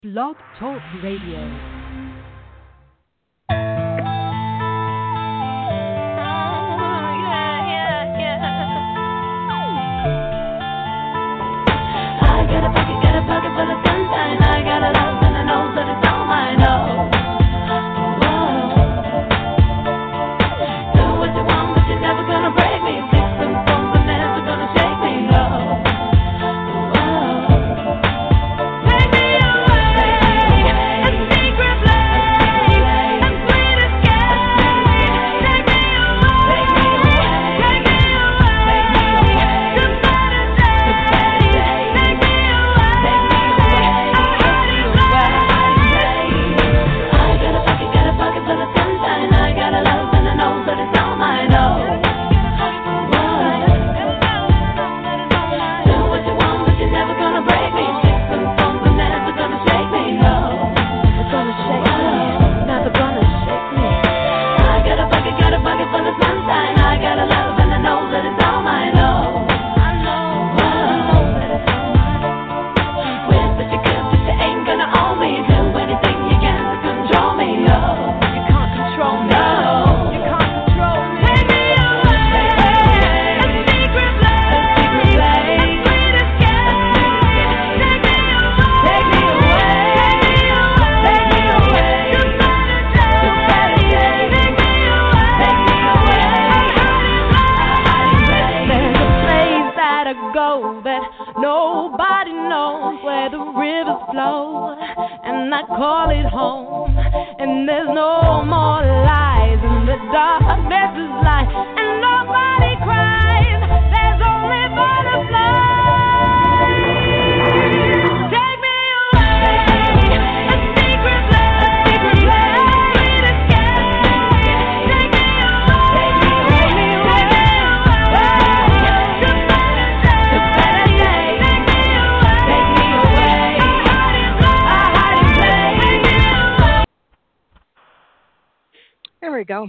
Blog Talk Radio. Got a pocket full of sunshine. I got a love and I know that it's all mine. Do what you want, but you're never gonna break me. Six and four, but never gonna shake me. Take me away, a secret place, a sweet escape. Take me away, take me away, to better days. Take me Go.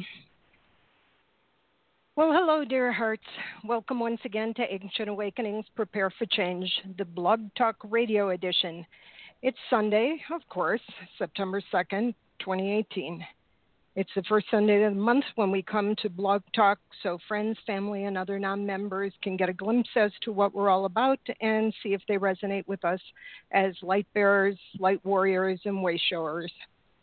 Well, hello, dear hearts. Welcome once again to Ancient Awakenings Prepare for Change, the Blog Talk Radio edition. It's Sunday, of course, September 2nd, 2018. It's the first Sunday of the month when we come to Blog Talk, so friends, family, and other non-members can get a glimpse as to what we're all about and see if they resonate with us as light bearers, light warriors, and way showers.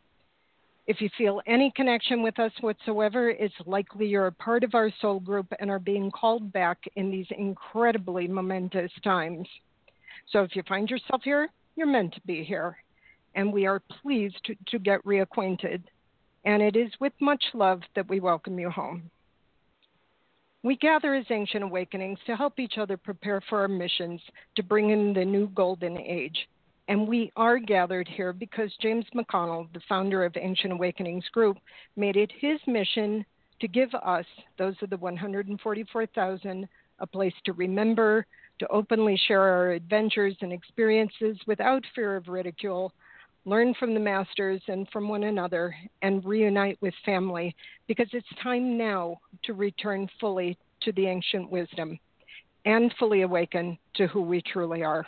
If you feel any connection with us whatsoever, it's likely you're a part of our soul group and are being called back in these incredibly momentous times. So if you find yourself here, you're meant to be here. And we are pleased to get reacquainted. And it is with much love that we welcome you home. We gather as Ancient Awakenings to help each other prepare for our missions to bring in the new golden age. And we are gathered here because James McConnell, the founder of Ancient Awakenings Group, made it his mission to give us, those of the 144,000, a place to remember, to openly share our adventures and experiences without fear of ridicule, learn from the masters and from one another, and reunite with family, because it's time now to return fully to the ancient wisdom and fully awaken to who we truly are.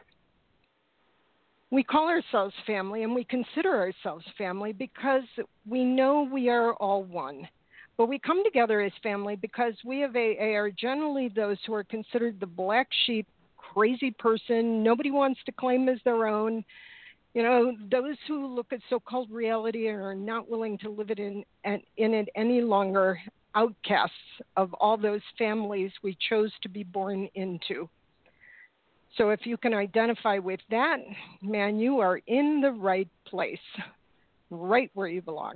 We call ourselves family and we consider ourselves family because we know we are all one. But we come together as family because we of AA are generally those who are considered the black sheep, crazy person, nobody wants to claim as their own. You know, those who look at so-called reality and are not willing to live it in it any longer, outcasts of all those families we chose to be born into. So if you can identify with that, man, you are in the right place, right where you belong.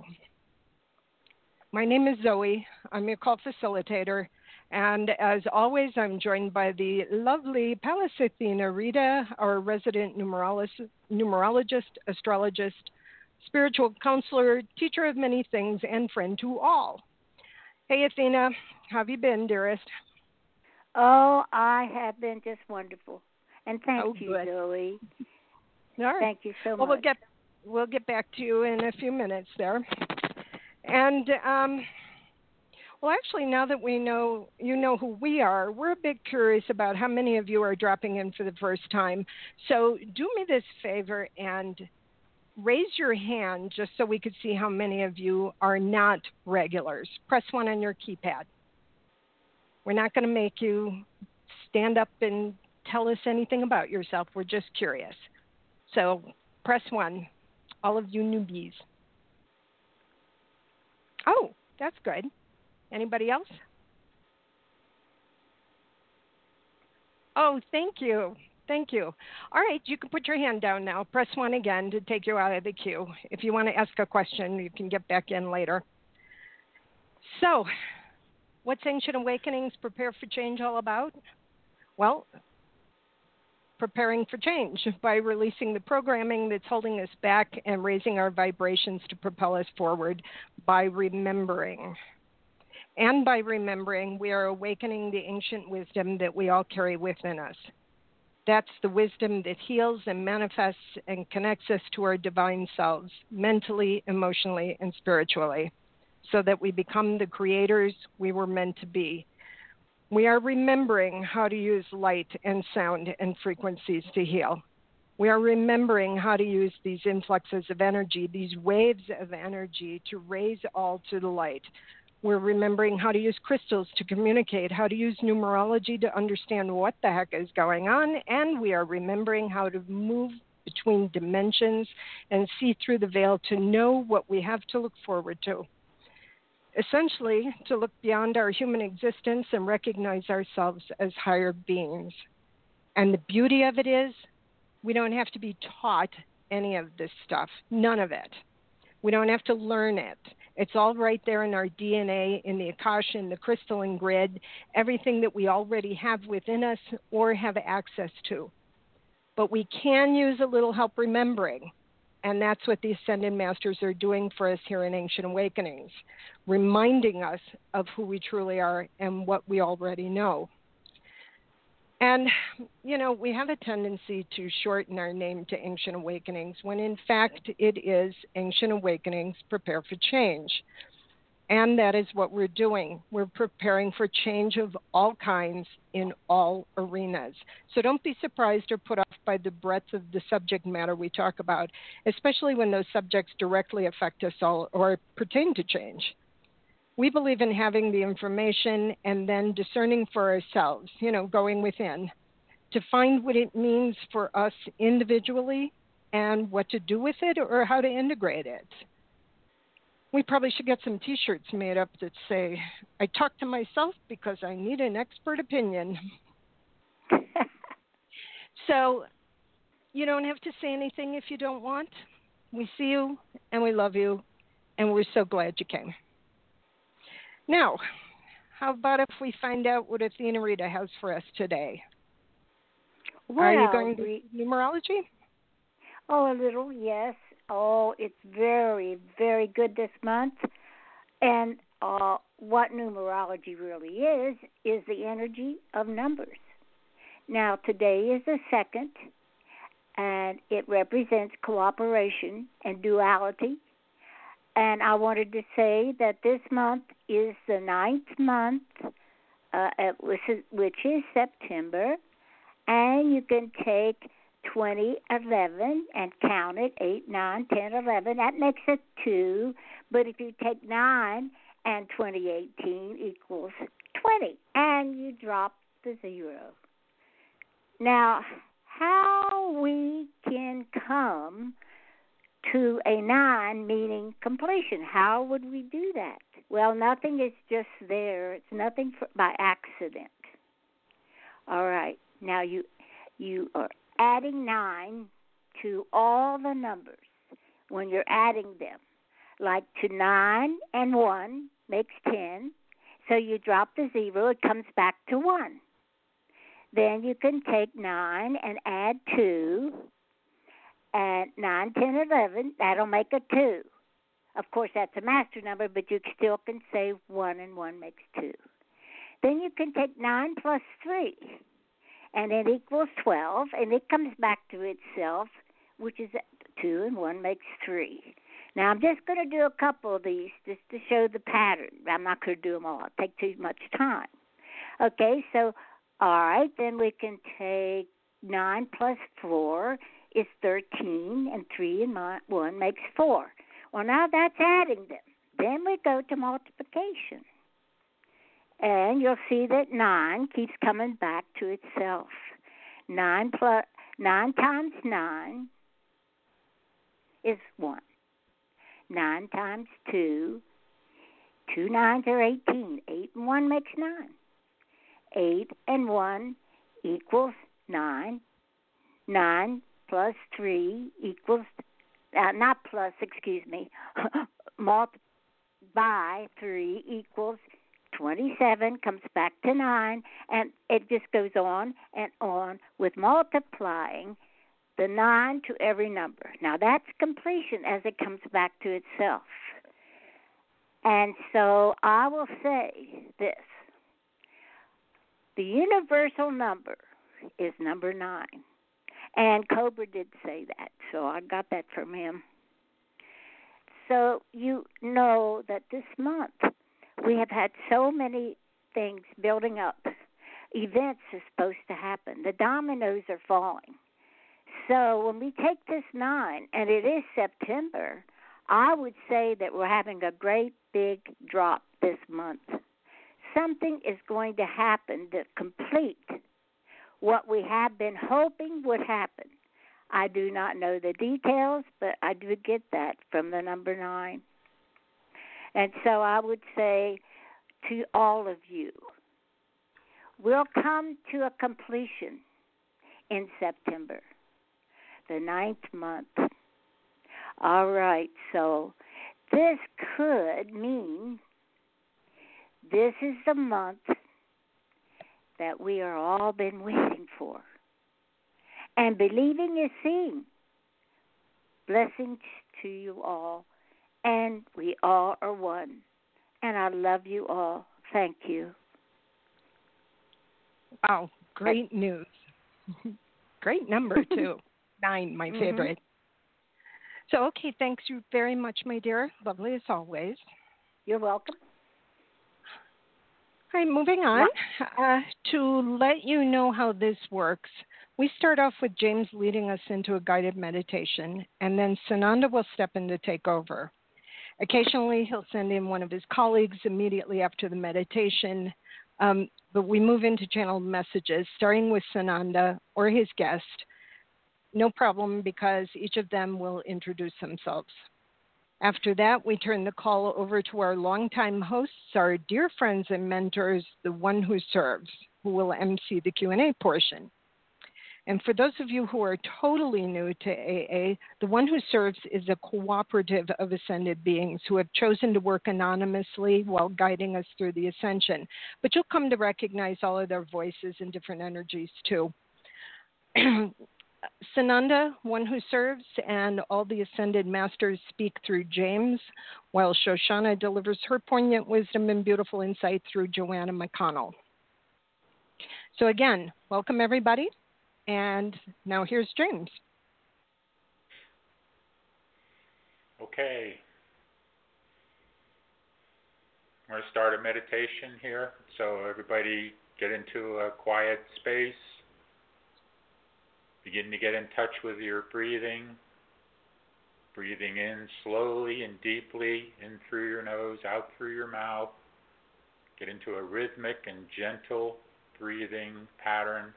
My name is Zoe. I'm your call facilitator. And as always, I'm joined by the lovely Pallas Athena Rita, our resident numerologist, astrologist, spiritual counselor, teacher of many things, and friend to all. Hey, Athena, how have you been, dearest? Oh, I have been just wonderful. And thank you, good. Zoe. All right. Thank you so well, much. We'll get back to you in a few minutes there. And Well, actually, now that we know you know who we are, we're a bit curious about how many of you are dropping in for the first time. So do me this favor and raise your hand just so we could see how many of you are not regulars. Press 1 on your keypad. We're not going to make you stand up and tell us anything about yourself. We're just curious. So press 1, all of you newbies. Oh, that's good. Anybody else? Oh, thank you. Thank you. All right, you can put your hand down now. Press 1 again to take you out of the queue. If you want to ask a question, you can get back in later. So, what's Ancient Awakenings Prepare for Change all about? Well, preparing for change by releasing the programming that's holding us back and raising our vibrations to propel us forward by remembering. And by remembering, we are awakening the ancient wisdom that we all carry within us. That's the wisdom that heals and manifests and connects us to our divine selves, mentally, emotionally, and spiritually, so that we become the creators we were meant to be. We are remembering how to use light and sound and frequencies to heal. We are remembering how to use these influxes of energy, these waves of energy, to raise all to the light. We're remembering how to use crystals to communicate, how to use numerology to understand what the heck is going on, and we are remembering how to move between dimensions and see through the veil to know what we have to look forward to. Essentially, to look beyond our human existence and recognize ourselves as higher beings. And the beauty of it is, we don't have to be taught any of this stuff, none of it. We don't have to learn it. It's all right there in our DNA, in the Akasha, in the crystalline grid, everything that we already have within us or have access to. But we can use a little help remembering, and that's what the Ascended Masters are doing for us here in Ancient Awakenings, reminding us of who we truly are and what we already know. And, you know, we have a tendency to shorten our name to Ancient Awakenings when, in fact, it is Ancient Awakenings Prepare for Change. And that is what we're doing. We're preparing for change of all kinds in all arenas. So don't be surprised or put off by the breadth of the subject matter we talk about, especially when those subjects directly affect us all or pertain to change. We believe in having the information and then discerning for ourselves, you know, going within to find what it means for us individually and what to do with it or how to integrate it. We probably should get some T-shirts made up that say, I talk to myself because I need an expert opinion. So you don't have to say anything if you don't want. We see you and we love you and we're so glad you came. Now, how about if we find out what Athena Rita has for us today? Well, are you going to numerology? Oh, a little, yes. Oh, it's very, very good this month. And what numerology really is the energy of numbers. Now, today is the 2nd, and it represents cooperation and duality. And I wanted to say that this month is the 9th month, which is September, and you can take 2011 and count it, 8, 9, 10, 11. That makes it 2. But if you take 9 and 2018 equals 20, and you drop the 0. Now, how we can come to a 9 meaning completion, how would we do that? Well, nothing is just there. It's nothing by accident. All right. Now, you are adding 9 to all the numbers when you're adding them. Like to 9 and 1 makes 10. So you drop the 0, it comes back to 1. Then you can take 9 and add 2. And 9, 10, 11, that'll make a 2. Of course, that's a master number, but you still can say 1 and 1 makes 2. Then you can take 9 plus 3. And it equals 12, and it comes back to itself, which is 2 and 1 makes 3. Now, I'm just going to do a couple of these just to show the pattern. I'm not going to do them all. It'll take too much time. Okay, so, all right, then we can take 9 plus 4 is 13, and 3 and 1 makes 4. Well, now that's adding them. Then we go to multiplication. And you'll see that 9 keeps coming back to itself. 9 times 9 is 1. 9 times 2, 2 9s are 18. 8 and 1 makes 9. 8 and 1 equals 9. 9 plus 3 equals, not plus, excuse me, multiply by 3 equals 27, comes back to 9, and it just goes on and on with multiplying the 9 to every number. Now that's completion as it comes back to itself. And so I will say this. The universal number is number 9. And Cobra did say that, so I got that from him. So you know that this month we have had so many things building up. Events are supposed to happen. The dominoes are falling. So when we take this 9, and it is September, I would say that we're having a great big drop this month. Something is going to happen to complete what we have been hoping would happen. I do not know the details, but I do get that from the number 9. And so I would say to all of you, we'll come to a completion in September, the 9th month. All right, so this could mean this is the month that we are all been waiting for. And believing is seeing. Blessings to you all. And we all are one. And I love you all. Thank you. Wow, great news. Great number, too. 9, my favorite. So, okay, thanks you very much, my dear. Lovely as always. You're welcome. All right, moving on. To let you know how this works, we start off with James leading us into a guided meditation, and then Sananda will step in to take over. Occasionally, he'll send in one of his colleagues immediately after the meditation, but we move into channeled messages, starting with Sananda or his guest. No problem, because each of them will introduce themselves. After that, we turn the call over to our longtime hosts, our dear friends and mentors, the One Who Serves, who will MC the Q&A portion. And for those of you who are totally new to AA, the One Who Serves is a cooperative of ascended beings who have chosen to work anonymously while guiding us through the ascension. But you'll come to recognize all of their voices and different energies too. Sananda, One Who Serves, and all the Ascended Masters speak through James, while Shoshana delivers her poignant wisdom and beautiful insight through Joanna McConnell. So again, welcome everybody, and now here's James. Okay. I'm going to start a meditation here, so everybody get into a quiet space. Begin to get in touch with your breathing. Breathing in slowly and deeply, in through your nose, out through your mouth. Get into a rhythmic and gentle breathing pattern.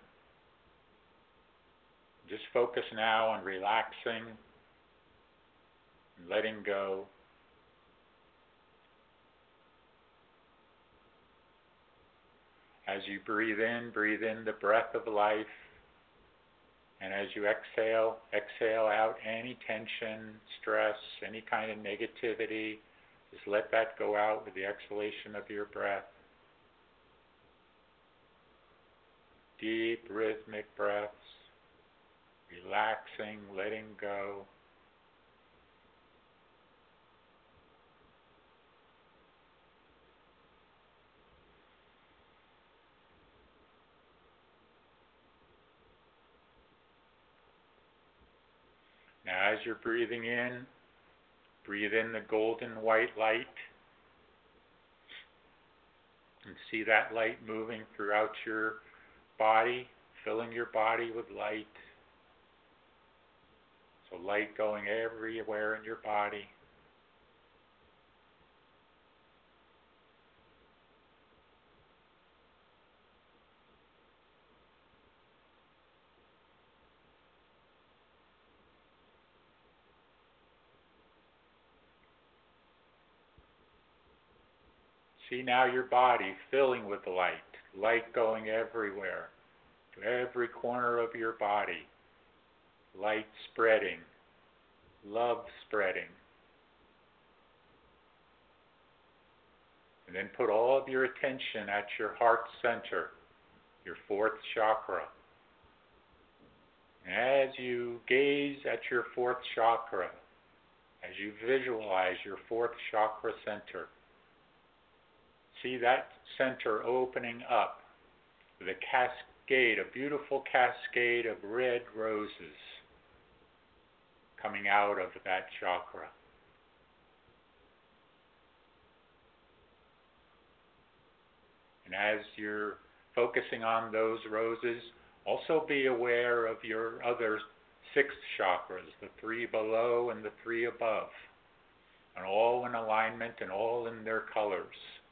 Just focus now on relaxing and letting go. As you breathe in the breath of life. And as you exhale out any tension, stress, any kind of negativity. Just let that go out with the exhalation of your breath. Deep rhythmic breaths, relaxing, letting go. Now as you're breathing in, breathe in the golden white light and see that light moving throughout your body, filling your body with light. So light going everywhere in your body. See now your body filling with light, light going everywhere, to every corner of your body, light spreading, love spreading. And then put all of your attention at your heart center, your fourth chakra. And as you gaze at your fourth chakra, as you visualize your fourth chakra center, see that center opening up with a cascade, a beautiful cascade of red roses coming out of that chakra. And as you're focusing on those roses, also be aware of your other 6 chakras, the 3 below and the 3 above, and all in alignment and all in their colors.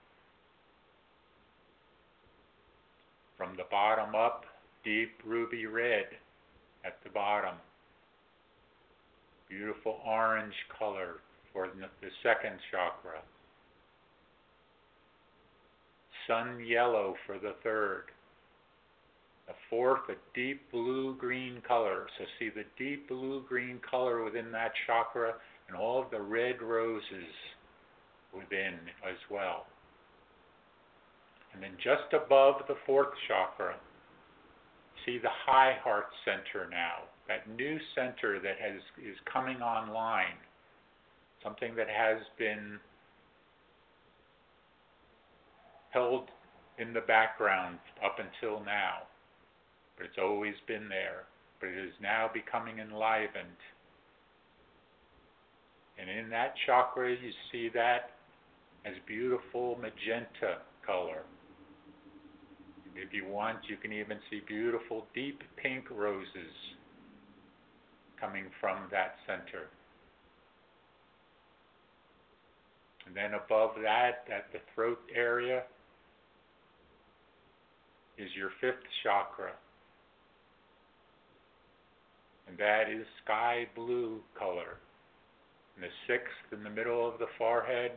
From the bottom up, deep ruby red at the bottom. Beautiful orange color for the 2nd chakra. Sun yellow for the 3rd. The 4th, a deep blue-green color. So see the deep blue-green color within that chakra and all of the red roses within as well. And then just above the 4th chakra, see the high heart center now. That new center that is coming online. Something that has been held in the background up until now. But it's always been there. But it is now becoming enlivened. And in that chakra, you see that as beautiful magenta color. If you want, you can even see beautiful deep pink roses coming from that center. And then above that, at the throat area, is your 5th chakra. And that is sky blue color. And the 6th in the middle of the forehead,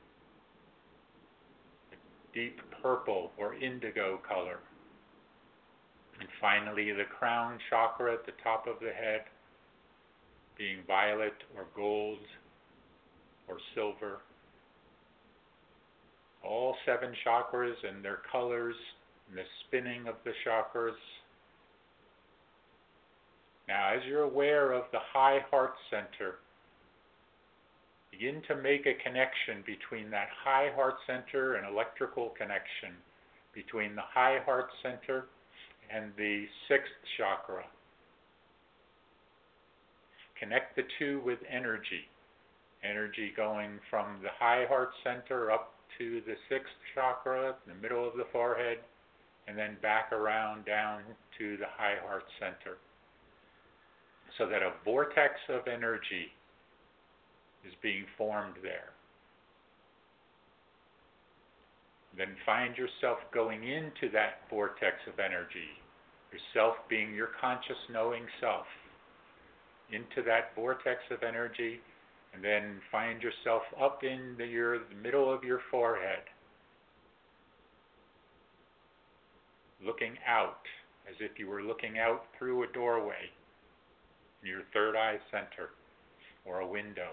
deep purple or indigo color. And finally, the crown chakra at the top of the head, being violet or gold or silver. All 7 chakras and their colors and the spinning of the chakras. Now, as you're aware of the high heart center, begin to make a connection between that high heart center, an electrical connection between the high heart center and the 6th chakra. Connect the two with energy. Energy going from the high heart center up to the 6th chakra, in the middle of the forehead, and then back around down to the high heart center. So that a vortex of energy is being formed there. Then find yourself going into that vortex of energy, yourself being your conscious knowing self, into that vortex of energy, and then find yourself up in the middle of your forehead, looking out as if you were looking out through a doorway in your 3rd eye center or a window.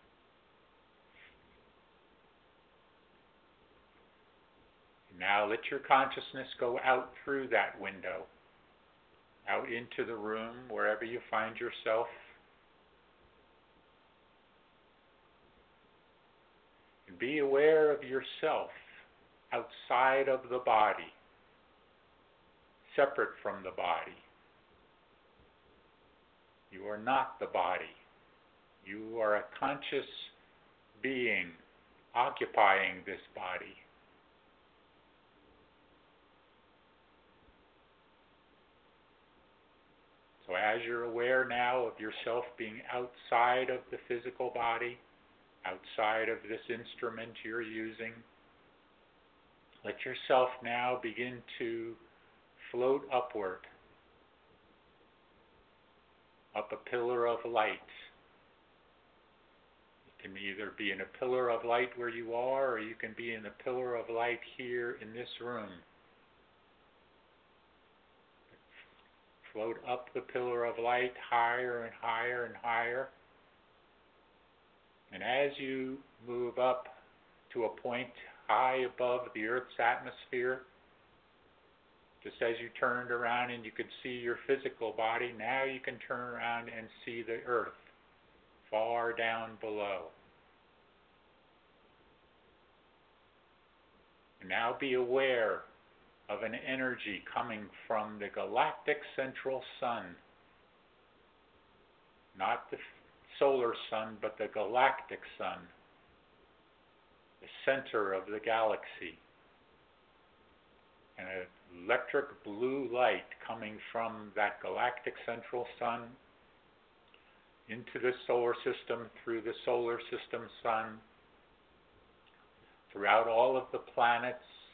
Now let your consciousness go out through that window, out into the room, wherever you find yourself. And be aware of yourself outside of the body, separate from the body. You are not the body. You are a conscious being occupying this body. So as you're aware now of yourself being outside of the physical body, outside of this instrument you're using, let yourself now begin to float upward, up a pillar of light. You can either be in a pillar of light where you are, or you can be in a pillar of light here in this room. Float up the pillar of light higher and higher and higher. And as you move up to a point high above the Earth's atmosphere, just as you turned around and you could see your physical body, now you can turn around and see the Earth far down below. And now be aware of an energy coming from the galactic central sun. Not the solar sun, but the galactic sun. The center of the galaxy. And an electric blue light coming from that galactic central sun into the solar system, through the solar system sun, throughout all of the planets,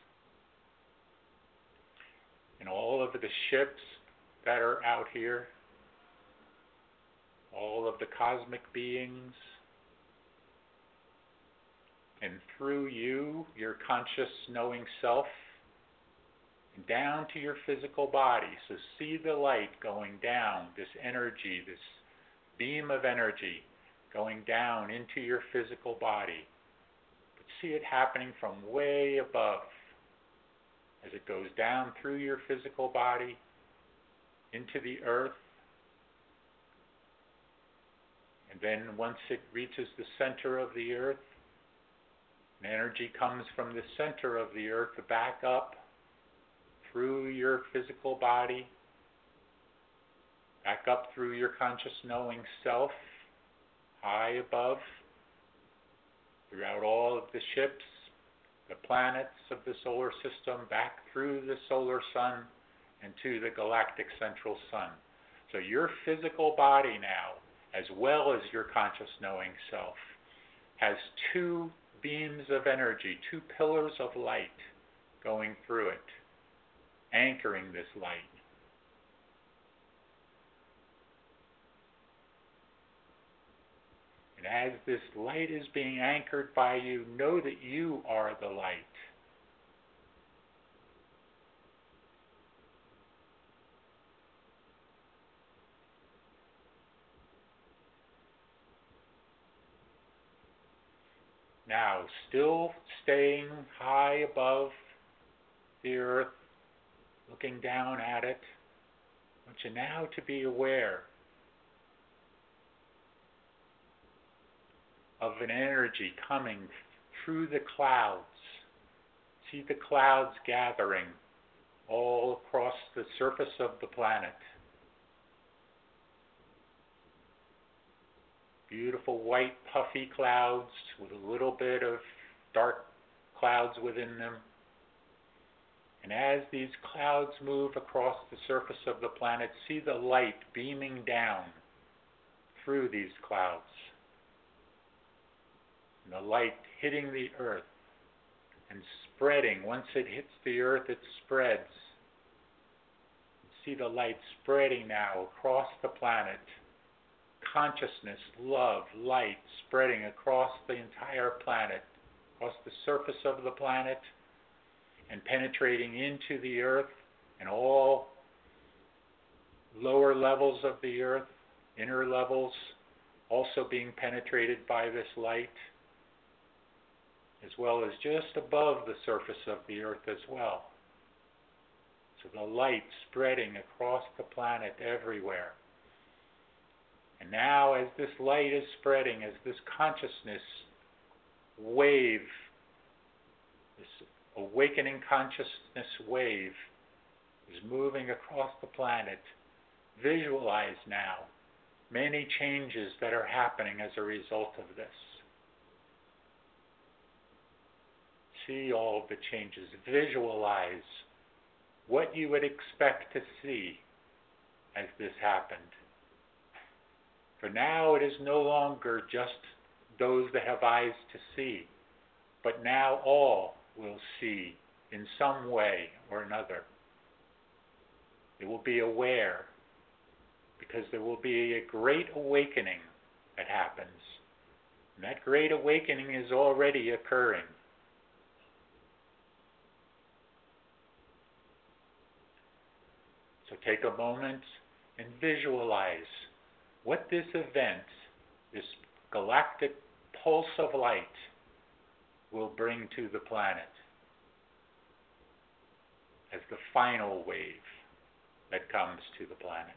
and all of the ships that are out here, all of the cosmic beings, and through you, your conscious knowing self, and down to your physical body. So see the light going down, this energy, this beam of energy going down into your physical body. But see it happening from way above, as it goes down through your physical body into the earth. And then once it reaches the center of the earth, an energy comes from the center of the earth back up through your physical body, back up through your conscious knowing self, high above, throughout all of the ships, the planets of the solar system, back through the solar sun and to the galactic central sun. So your physical body now, as well as your conscious knowing self, has two beams of energy, two pillars of light going through it, anchoring this light. And as this light is being anchored by you, know that you are the light. Now, still staying high above the earth, looking down at it, I want you now to be aware of an energy coming through the clouds. See the clouds gathering all across the surface of the planet. Beautiful white puffy clouds with a little bit of dark clouds within them. And as these clouds move across the surface of the planet, see the light beaming down through these clouds. And the light hitting the earth and spreading. Once it hits the earth, it spreads. See the light spreading now across the planet. Consciousness, love, light spreading across the entire planet, across the surface of the planet, and penetrating into the earth and all lower levels of the earth, inner levels, also being penetrated by this light, as well as just above the surface of the earth as well. So the light spreading across the planet everywhere. And now as this light is spreading, as this consciousness wave, this awakening consciousness wave is moving across the planet, visualize now many changes that are happening as a result of this. See all of the changes. Visualize what you would expect to see as this happened. For now it is no longer just those that have eyes to see, but now all will see in some way or another. They will be aware, because there will be a great awakening that happens. And that great awakening is already occurring. So take a moment and visualize what this event, this galactic pulse of light, will bring to the planet as the final wave that comes to the planet.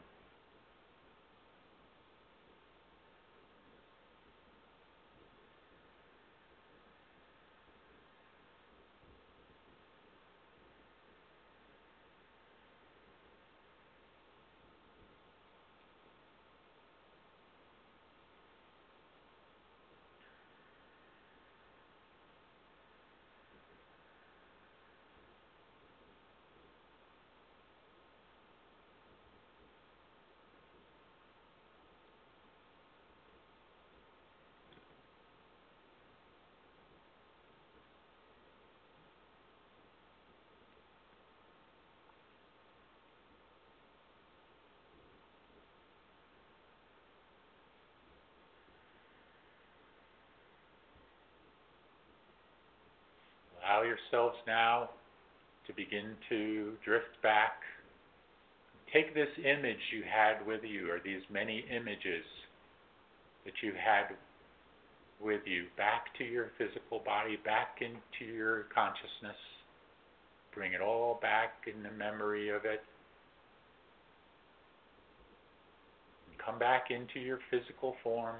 Allow yourselves now to begin to drift back. Take this image you had with you, or these many images that you had with you, back to your physical body, back into your consciousness. Bring it all back in the memory of it. And come back into your physical form,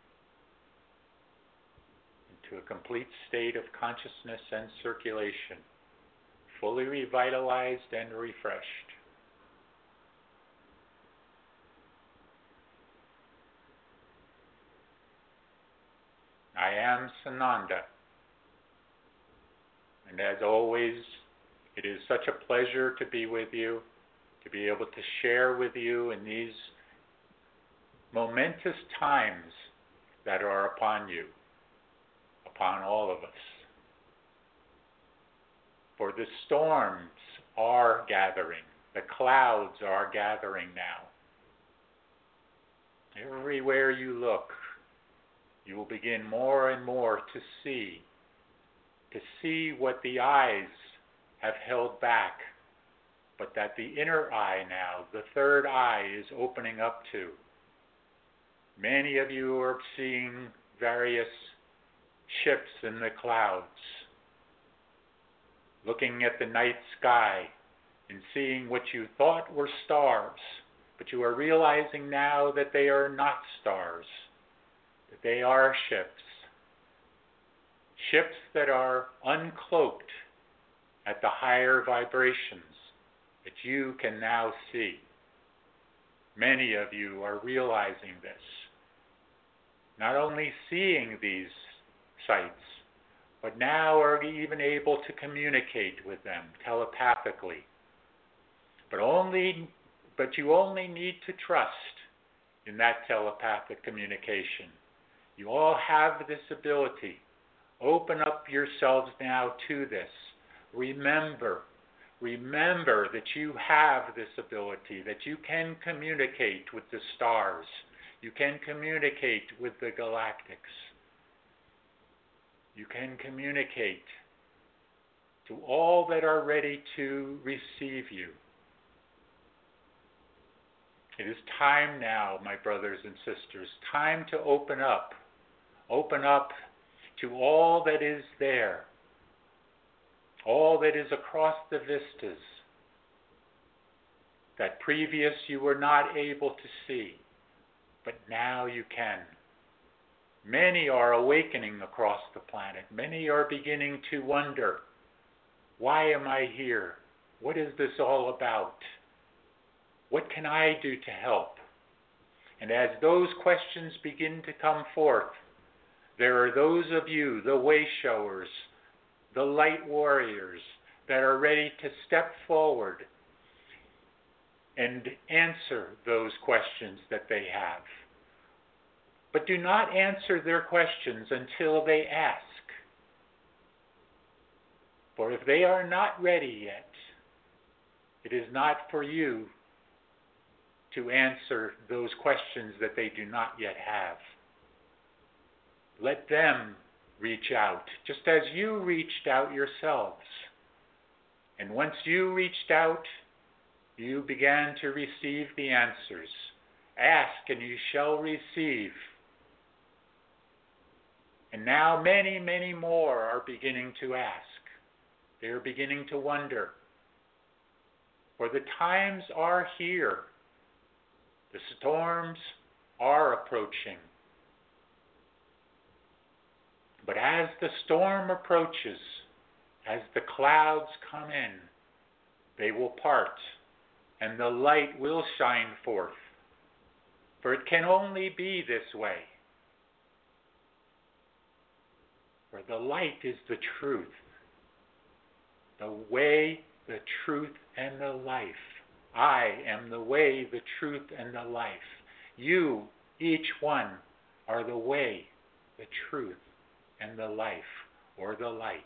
to a complete state of consciousness and circulation, fully revitalized and refreshed. I am Sananda, and as always, it is such a pleasure to be with you, to be able to share with you in these momentous times that are upon you, upon all of us. For the storms are gathering, the clouds are gathering now. Everywhere you look, you will begin more and more to see what the eyes have held back, but that the inner eye now, the third eye, is opening up to. Many of you are seeing various ships in the clouds, looking at the night sky and seeing what you thought were stars, but you are realizing now that they are not stars, that they are ships. Ships that are uncloaked at the higher vibrations that you can now see. Many of you are realizing this. Not only seeing these sights, but now are even able to communicate with them telepathically. But you only need to trust in that telepathic communication. You all have this ability. Open up yourselves now to this. Remember that you have this ability, that you can communicate with the stars. You can communicate with the galactics. You can communicate to all that are ready to receive you. It is time now, my brothers and sisters, time to open up. Open up to all that is there, all that is across the vistas that previous you were not able to see, but now you can. Many are awakening across the planet. Many are beginning to wonder, why am I here? What is this all about? What can I do to help? And as those questions begin to come forth, there are those of you, the way showers, the light warriors, that are ready to step forward and answer those questions that they have. But do not answer their questions until they ask. For if they are not ready yet, it is not for you to answer those questions that they do not yet have. Let them reach out, just as you reached out yourselves. And once you reached out, you began to receive the answers. Ask and you shall receive. And now many, many more are beginning to ask. They are beginning to wonder. For the times are here. The storms are approaching. But as the storm approaches, as the clouds come in, they will part, and the light will shine forth. For it can only be this way. For the light is the truth, the way, the truth, and the life. I am the way, the truth, and the life. You, each one, are the way, the truth, and the life, or the light.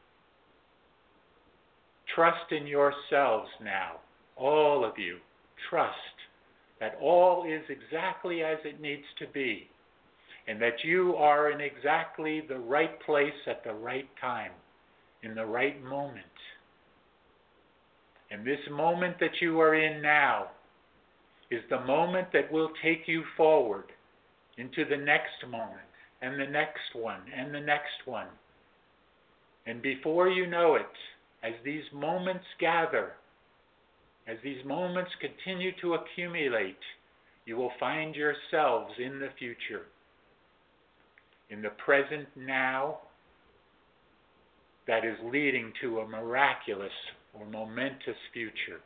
Trust in yourselves now, all of you. Trust that all is exactly as it needs to be, and that you are in exactly the right place at the right time, in the right moment. And this moment that you are in now is the moment that will take you forward into the next moment, and the next one, and the next one. And before you know it, as these moments gather, as these moments continue to accumulate, you will find yourselves in the future, in the present now, that is leading to a miraculous or momentous future.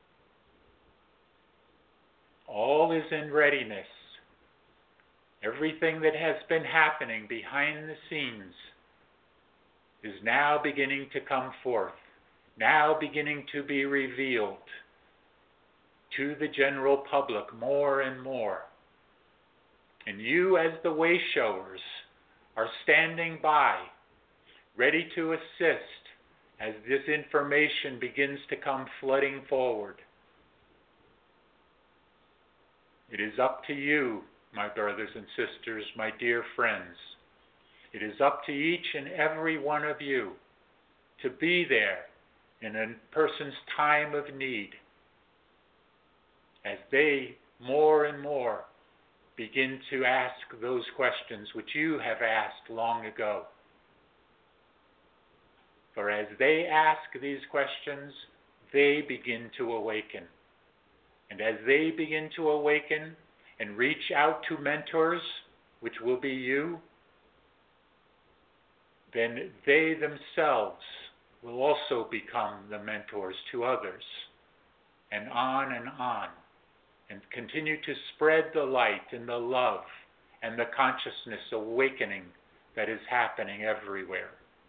All is in readiness. Everything that has been happening behind the scenes is now beginning to come forth, now beginning to be revealed to the general public more and more. And you, as the way showers, are standing by, ready to assist as this information begins to come flooding forward. It is up to you, my brothers and sisters, my dear friends. It is up to each and every one of you to be there in a person's time of need, as they more and more begin to ask those questions which you have asked long ago. For as they ask these questions, they begin to awaken. And as they begin to awaken and reach out to mentors, which will be you, then they themselves will also become the mentors to others, and on, and continue to spread the light and the love and the consciousness awakening that is happening everywhere.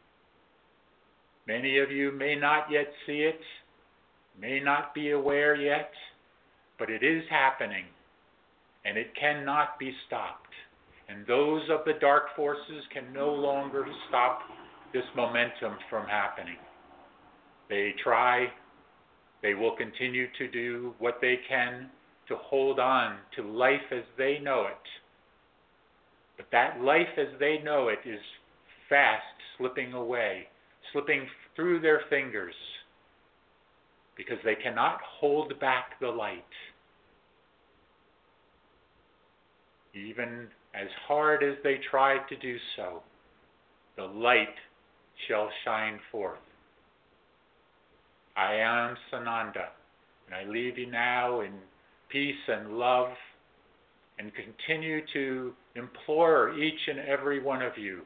Many of you may not yet see it, may not be aware yet, but it is happening, and it cannot be stopped. And those of the dark forces can no longer stop this momentum from happening. They try, they will continue to do what they can to hold on to life as they know it. But that life as they know it is fast slipping away, slipping through their fingers, because they cannot hold back the light. Even as hard as they try to do so, the light shall shine forth. I am Sananda, and I leave you now in peace and love, and continue to implore each and every one of you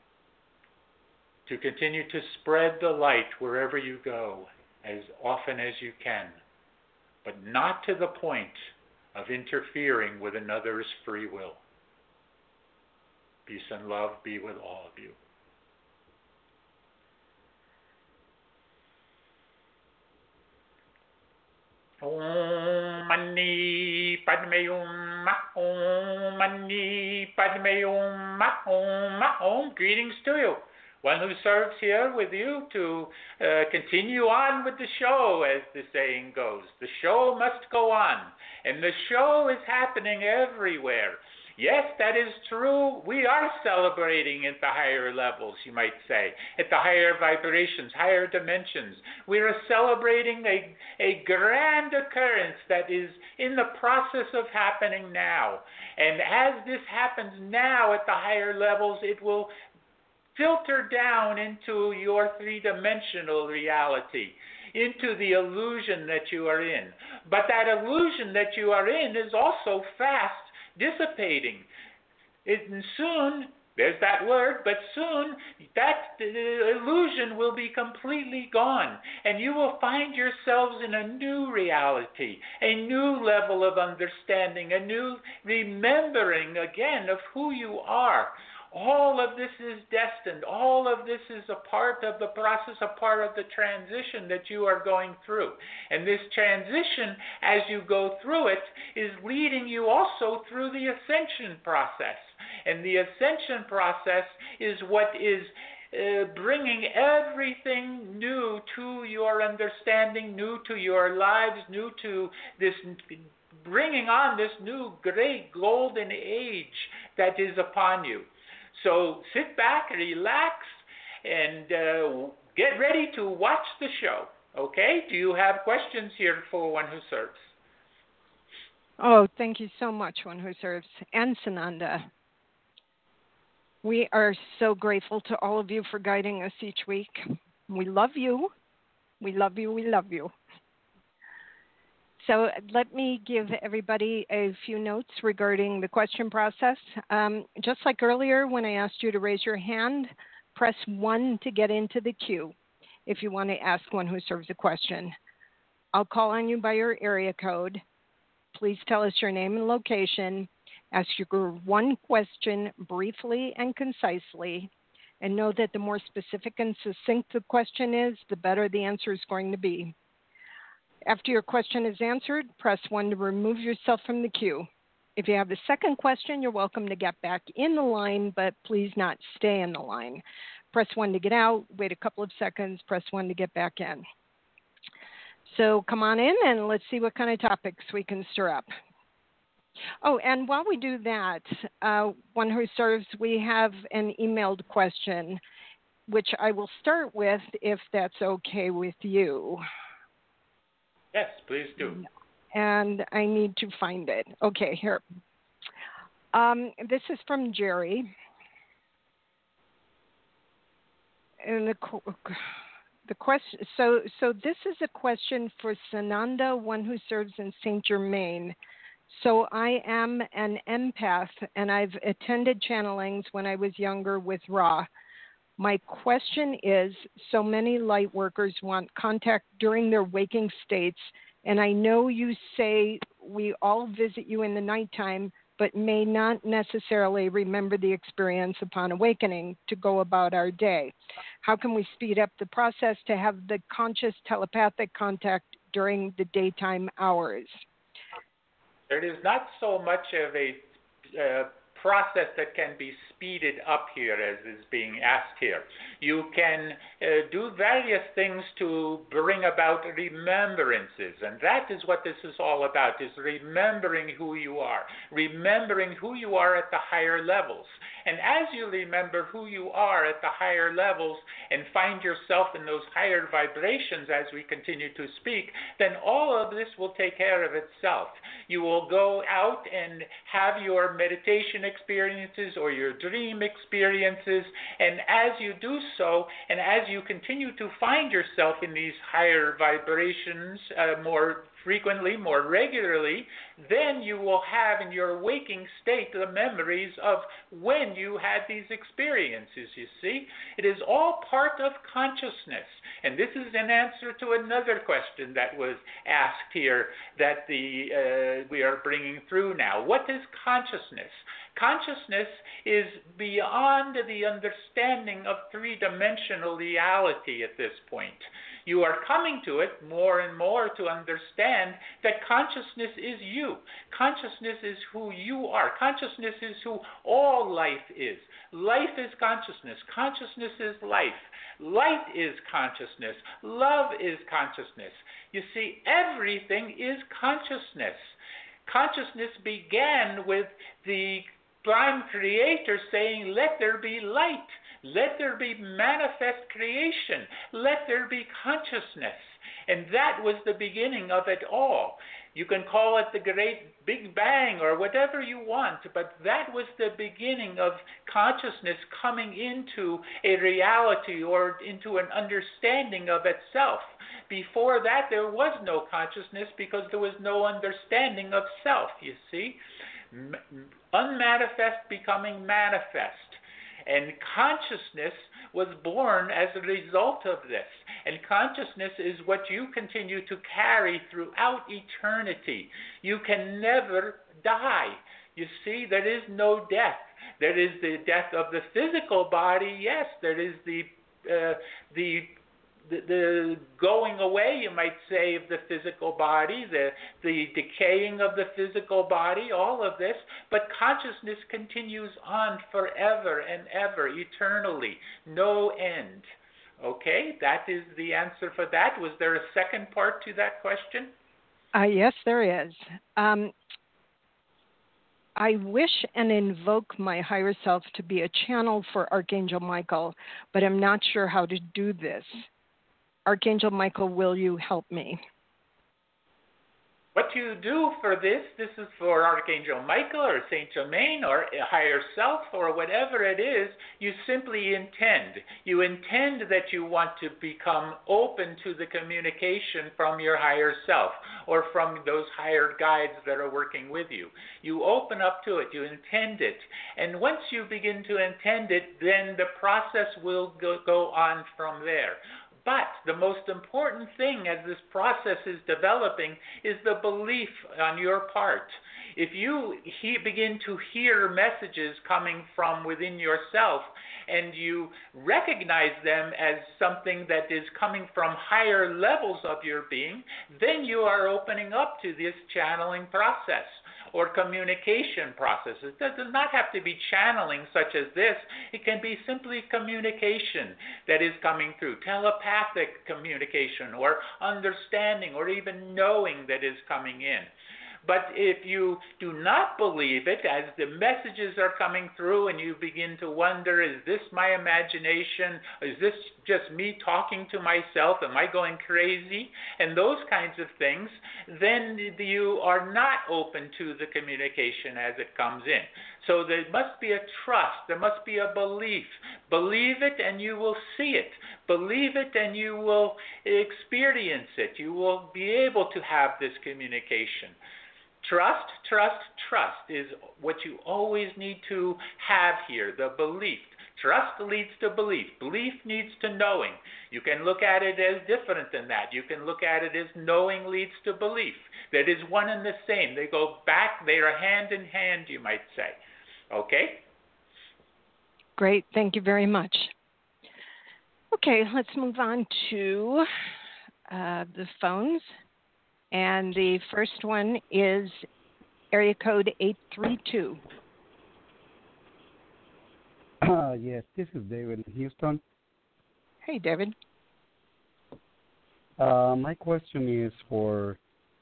to continue to spread the light wherever you go, as often as you can, but not to the point of interfering with another's free will. Peace and love be with all of you. Om Mani Padme Hum, Om Mani Padme Hum, Om. Greetings to you. One who serves here with you to continue on with the show, as the saying goes. The show must go on, and the show is happening everywhere. Yes, that is true. We are celebrating at the higher levels, you might say, at the higher vibrations, higher dimensions. We are celebrating a grand occurrence that is in the process of happening now. And as this happens now at the higher levels, it will filter down into your three-dimensional reality, into the illusion that you are in. But that illusion that you are in is also fast dissipating. And soon, there's that word, but soon that illusion will be completely gone, and you will find yourselves in a new reality, a new level of understanding, a new remembering again of who you are. All of this is destined. All of this is a part of the process, a part of the transition that you are going through. And this transition, as you go through it, is leading you also through the ascension process. And the ascension process is what is bringing everything new to your understanding, new to your lives, new to this, bringing on this new great golden age that is upon you. So sit back, relax, and get ready to watch the show. Okay? Do you have questions here for One Who Serves? Oh, thank you so much, One Who Serves, and Sananda. We are so grateful to all of you for guiding us each week. We love you. We love you. We love you. So let me give everybody a few notes regarding the question process. Just like earlier when I asked you to raise your hand, press 1 to get into the queue if you want to ask One Who Serves a question. I'll call on you by your area code. Please tell us your name and location. Ask your one question briefly and concisely, and know that the more specific and succinct the question is, the better the answer is going to be. After your question is answered, press 1 to remove yourself from the queue. If you have a second question, you're welcome to get back in the line, but please not stay in the line. Press 1 to get out, wait a couple of seconds, press 1 to get back in. So come on in and let's see what kind of topics we can stir up. Oh, and while we do that, One Who Serves, we have an emailed question, which I will start with if that's okay with you. Yes, please do. And I need to find it. Okay, here. This is from Jerry. And the question. So this is a question for Sananda, One Who Serves in Saint Germain. So I am an empath, and I've attended channelings when I was younger with Ra. My question is, so many light workers want contact during their waking states, and I know you say we all visit you in the nighttime, but may not necessarily remember the experience upon awakening to go about our day. How can we speed up the process to have the conscious telepathic contact during the daytime hours? There is not so much of a process that can be speeded up here as is being asked here. You can do various things to bring about remembrances, and that is what this is all about, is remembering who you are at the higher levels. And as you remember who you are at the higher levels and find yourself in those higher vibrations as we continue to speak, then all of this will take care of itself. You will go out and have your meditation experiences or your dream experiences, and as you do so, and as you continue to find yourself in these higher vibrations more frequently, more regularly, then you will have in your waking state the memories of when you had these experiences, you see. It is all part of consciousness. And this is an answer to another question that was asked here that we are bringing through now. What is consciousness? Consciousness is beyond the understanding of three-dimensional reality at this point. You are coming to it more and more to understand that consciousness is you. Consciousness is who you are. Consciousness is who all life is. Life is consciousness. Consciousness is life. Light is consciousness. Love is consciousness. You see, everything is consciousness. Consciousness began with the prime creator saying, let there be light. Let there be manifest creation. Let there be consciousness. And that was the beginning of it all. You can call it the Great Big Bang or whatever you want, but that was the beginning of consciousness coming into a reality or into an understanding of itself. Before that, there was no consciousness because there was no understanding of self, you see. Unmanifest becoming manifest. And consciousness was born as a result of this. And consciousness is what you continue to carry throughout eternity. You can never die. You see, there is no death. There is the death of the physical body, yes. There is the going away, you might say, of the physical body, the decaying of the physical body, all of this, but consciousness continues on forever and ever, eternally, no end. Okay, that is the answer for that. Was there a second part to that question? Yes, there is. I wish and invoke my higher self to be a channel for Archangel Michael, but I'm not sure how to do this. Archangel Michael, will you help me? What you do for this is for Archangel Michael or Saint Germain or a higher self or whatever it is, you simply intend. You intend that you want to become open to the communication from your higher self or from those higher guides that are working with you. You open up to it, you intend it. And once you begin to intend it, then the process will go on from there. But the most important thing as this process is developing is the belief on your part. If you begin to hear messages coming from within yourself and you recognize them as something that is coming from higher levels of your being, then you are opening up to this channeling process or communication process. It does not have to be channeling such as this. It can be simply communication that is coming through, telepathic communication or understanding or even knowing that is coming in. But if you do not believe it, as the messages are coming through and you begin to wonder, is this my imagination? Is this just me talking to myself? Am I going crazy? And those kinds of things, then you are not open to the communication as it comes in. So there must be a trust. There must be a belief. Believe it and you will see it. Believe it and you will experience it. You will be able to have this communication. Trust, trust, trust is what you always need to have here, the belief. Trust leads to belief. Belief leads to knowing. You can look at it as different than that. You can look at it as knowing leads to belief. That is one and the same. They go back, they are hand in hand, you might say. Okay? Great, thank you very much. Okay, let's move on to the phones. And the first one is area code 832. Yes, this is David in Houston. Hey, David. My question is for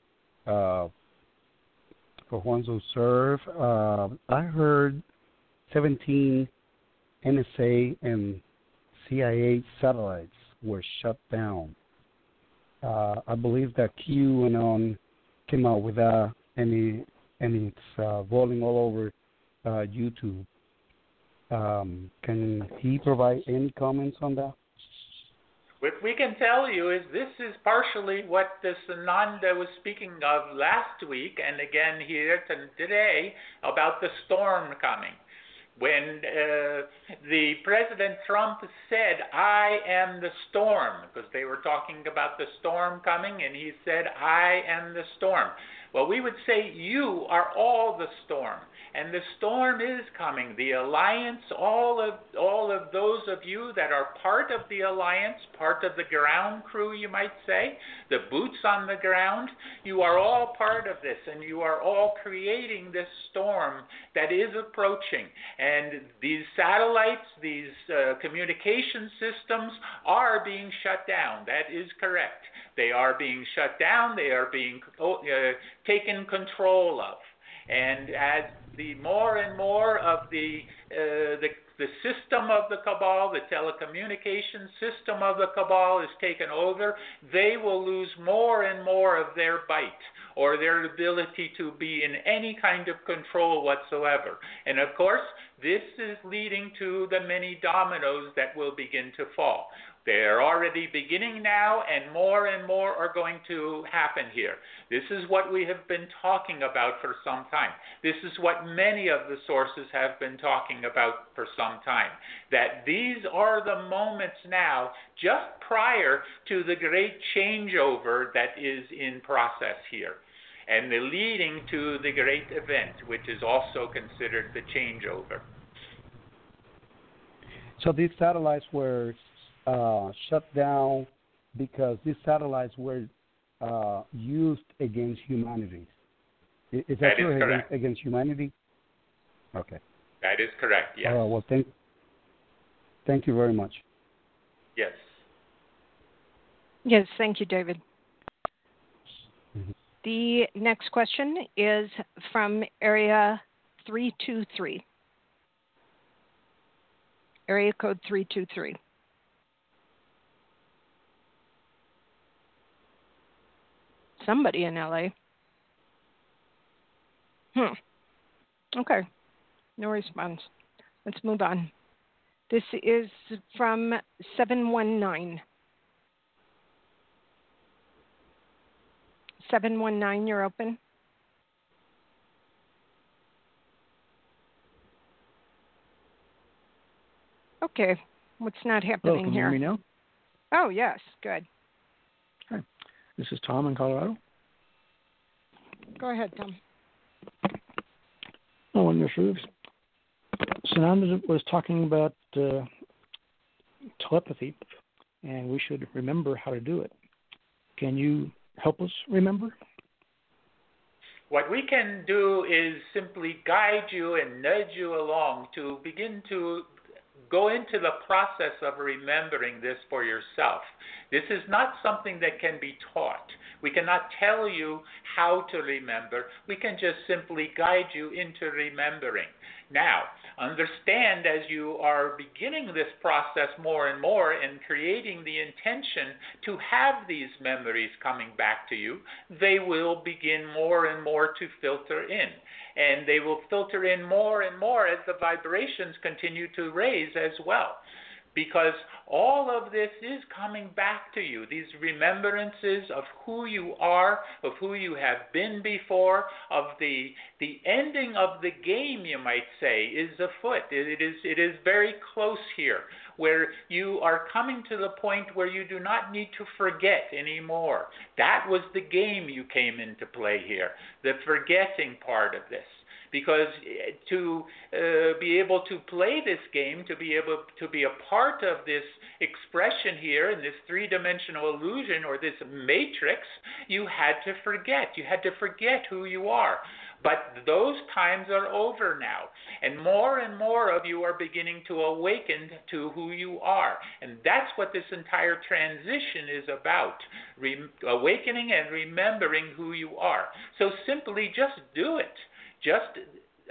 ones who serve. I heard 17 NSA and CIA satellites were shut down. I believe that QAnon came out without and it's rolling all over YouTube. Can he provide any comments on that? What we can tell you is this is partially what this Ananda was speaking of last week and again here today about the storm coming. When the President Trump said, I am the storm, because they were talking about the storm coming, and he said, I am the storm. Well, we would say you are all the storm, and the storm is coming. The alliance, all of those of you that are part of the alliance, part of the ground crew, you might say, the boots on the ground, you are all part of this, and you are all creating this storm that is approaching. And these satellites, these communication systems are being shut down. That is correct. They are being shut down. They are being taken control of. And as the more and more of the system of the cabal, the telecommunication system of the cabal is taken over, they will lose more and more of their bite, or their ability to be in any kind of control whatsoever. And of course, this is leading to the many dominoes that will begin to fall. They are already beginning now, and more are going to happen here. This is what we have been talking about for some time. This is what many of the sources have been talking about for some time, that these are the moments now, just prior to the great changeover that is in process here, and the leading to the great event, which is also considered the changeover. So these satellites were shut down because these satellites were used against humanity. Is that true? Correct. Against humanity? Okay. That is correct, yes. Well, thank you very much. Yes. Yes, thank you, David. Mm-hmm. The next question is from Area 323. Area code 323. Somebody in LA. Okay. No response. Let's move on. This is from 719. 719, you're open. Okay. What's not happening can here? you hear me now? Oh, yes. Good. Hi. This is Tom in Colorado. Go ahead, Tom. Oh, and Ms. Reeves. Sananda was talking about telepathy, and we should remember how to do it. Can you help us remember? What we can do is simply guide you and nudge you along to begin to go into the process of remembering this for yourself. This is not something that can be taught. We cannot tell you how to remember. We can just simply guide you into remembering. Now, understand as you are beginning this process more and more and creating the intention to have these memories coming back to you, they will begin more and more to filter in. And they will filter in more and more as the vibrations continue to raise as well. Because all of this is coming back to you. These remembrances of who you are, of who you have been before, of the ending of the game, you might say, is afoot. It is very close here, where you are coming to the point where you do not need to forget anymore. That was the game you came into play here, the forgetting part of this. Because to be able to play this game, to be able to be a part of this expression here in this three-dimensional illusion or this matrix, you had to forget. You had to forget who you are. But those times are over now. And more of you are beginning to awaken to who you are. And that's what this entire transition is about. Awakening and remembering who you are. So simply just do it. Just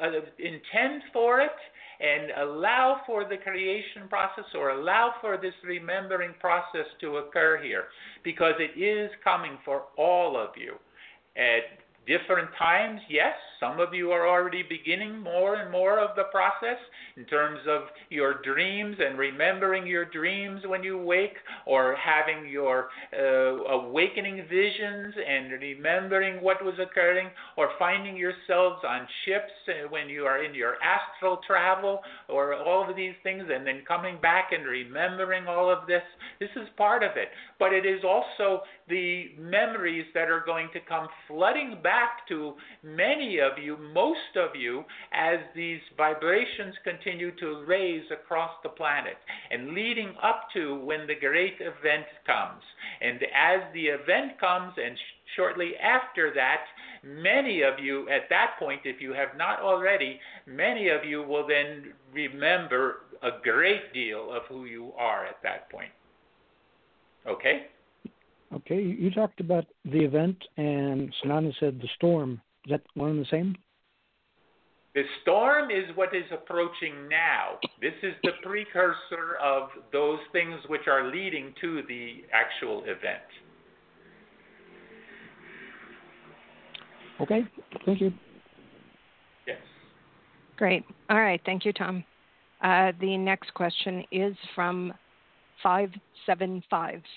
intend for it and allow for the creation process or allow for this remembering process to occur here, because it is coming for all of you. At different times, yes, some of you are already beginning more and more of the process in terms of your dreams and remembering your dreams when you wake, or having your awakening visions and remembering what was occurring, or finding yourselves on ships when you are in your astral travel, or all of these things, and then coming back and remembering all of this. This is part of it. But it is also the memories that are going to come flooding back back to many of you, most of you, as these vibrations continue to raise across the planet and leading up to when the great event comes. And as the event comes and shortly after that, many of you at that point, if you have not already, many of you will then remember a great deal of who you are at that point. Okay? Okay, you talked about the event, and Sananda said the storm. Is that one and the same? The storm is what is approaching now. This is the precursor of those things which are leading to the actual event. Okay, thank you. Yes. Great. All right. Thank you, Tom. The next question is from 575.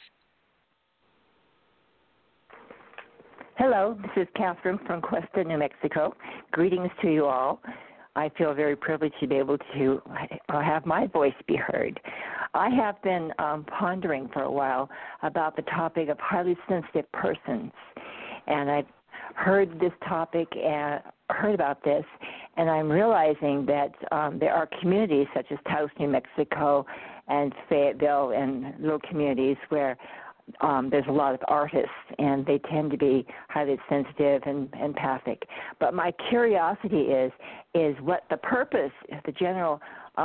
Hello, this is Catherine from Cuesta, New Mexico. Greetings to you all. I feel very privileged to be able to have my voice be heard. I have been pondering for a while about the topic of highly sensitive persons, and I've heard this topic and heard about this, and I'm realizing that there are communities such as Taos, New Mexico, and Fayetteville, and little communities where there's a lot of artists, and they tend to be highly sensitive and empathic. But my curiosity is what the purpose, the general,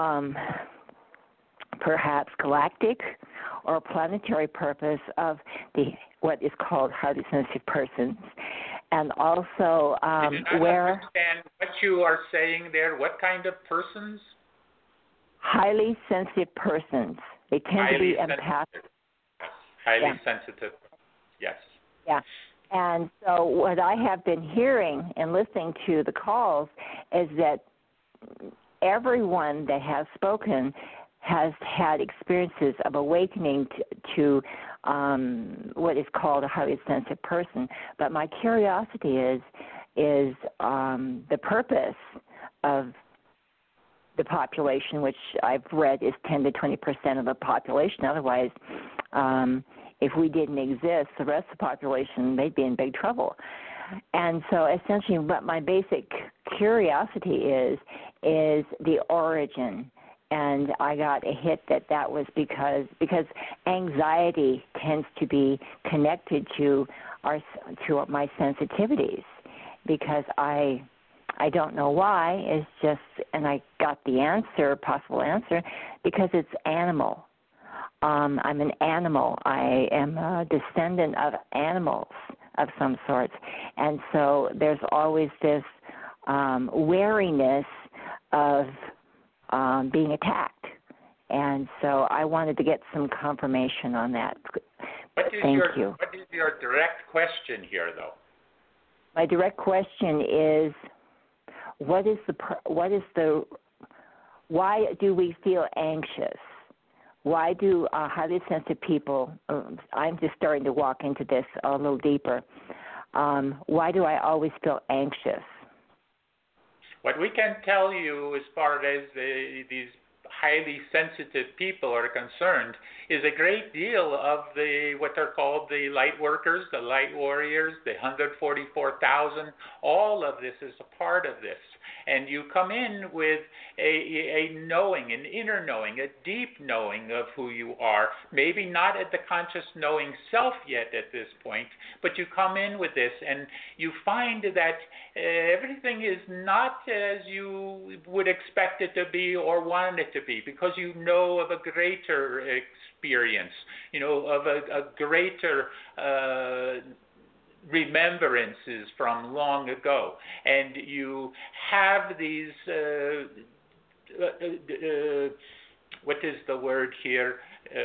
perhaps galactic or planetary purpose of what is called highly sensitive persons, and also I do not understand what you are saying there. What kind of persons? Highly sensitive persons. They tend to be empathic. Highly sensitive, yes. Yeah. And so what I have been hearing and listening to the calls is that everyone that has spoken has had experiences of awakening to what is called a highly sensitive person. But my curiosity is the purpose of the population, which I've read is 10 to 20% of the population. Otherwise, if we didn't exist, the rest of the population, they'd be in big trouble. And so essentially what my basic curiosity is the origin. And I got a hit that was because anxiety tends to be connected to my sensitivities, because I don't know why. It's just, and I got the answer, possible answer, because it's animal. I'm an animal. I am a descendant of animals of some sorts. And so there's always this wariness of being attacked. And so I wanted to get some confirmation on that. Thank you. What is your direct question here, though? My direct question is, why do we feel anxious? Why do highly sensitive people, I'm just starting to walk into this a little deeper, why do I always feel anxious? What we can tell you as far as these highly sensitive people are concerned is a great deal of what are called the light workers, the light warriors, the 144,000, all of this is a part of this. And you come in with a knowing, an inner knowing, a deep knowing of who you are. Maybe not at the conscious knowing self yet at this point, but you come in with this and you find that everything is not as you would expect it to be or want it to be, because you know of a greater experience, of a greater remembrances from long ago, and you have these what is the word here,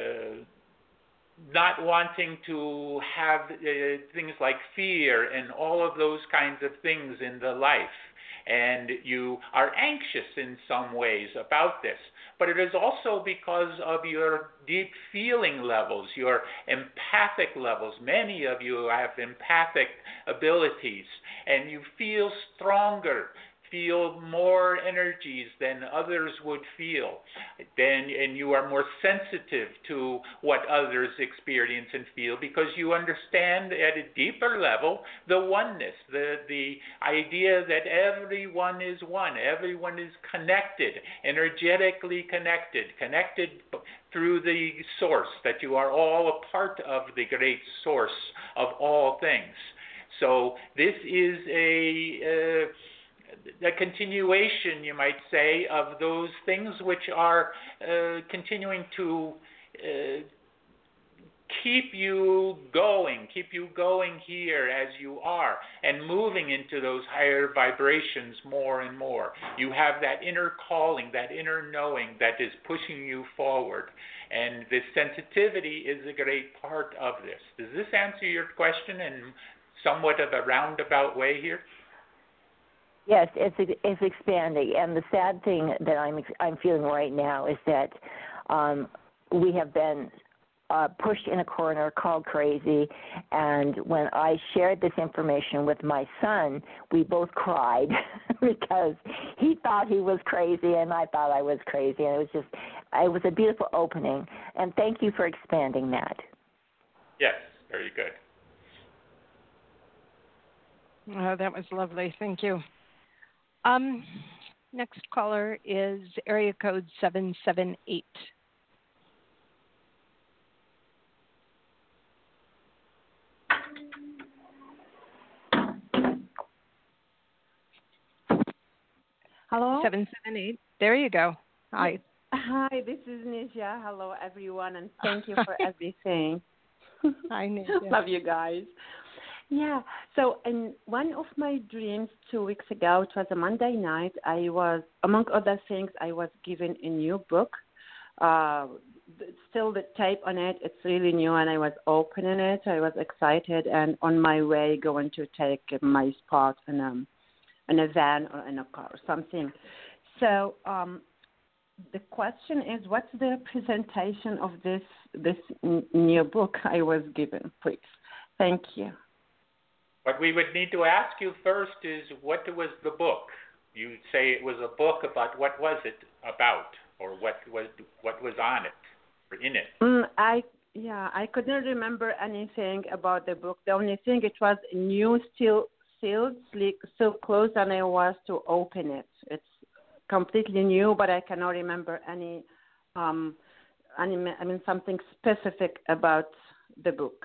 not wanting to have things like fear and all of those kinds of things in the life, and you are anxious in some ways about this. But it is also because of your deep feeling levels, your empathic levels. Many of you have empathic abilities, and you feel stronger feel more energies than others would feel, and you are more sensitive to what others experience and feel because you understand at a deeper level the oneness, the idea that everyone is one, everyone is connected, energetically connected through the source, that you are all a part of the great source of all things. So this is a continuation, you might say, of those things which are continuing to keep you going here as you are and moving into those higher vibrations more and more. You have that inner calling, that inner knowing that is pushing you forward. And this sensitivity is a great part of this. Does this answer your question in somewhat of a roundabout way here? Yes, it's expanding, and the sad thing that I'm feeling right now is that we have been pushed in a corner, called crazy, and when I shared this information with my son, we both cried because he thought he was crazy and I thought I was crazy, and it was a beautiful opening, and thank you for expanding that. Yes, very good. Oh, that was lovely. Thank you. Next caller is area code 778. Hello? 778. There you go. Hi. Hi, this is Nisha. Hello, everyone, and thank you for everything. Hi, Nisha. Love you guys. Yeah, so in one of my dreams 2 weeks ago, it was a Monday night, I was, among other things, I was given a new book. Still the tape on it, it's really new, and I was opening it. I was excited, and on my way going to take my spot in a van or in a car or something. So the question is, what's the presentation of this new book I was given, please? Thank you. What we would need to ask you first is, what was the book? You say it was a book about, what was it about, or what was on it or in it? I couldn't remember anything about the book. The only thing, it was new, still sealed, still closed, and I was to open it. It's completely new, but I cannot remember any something specific about the book.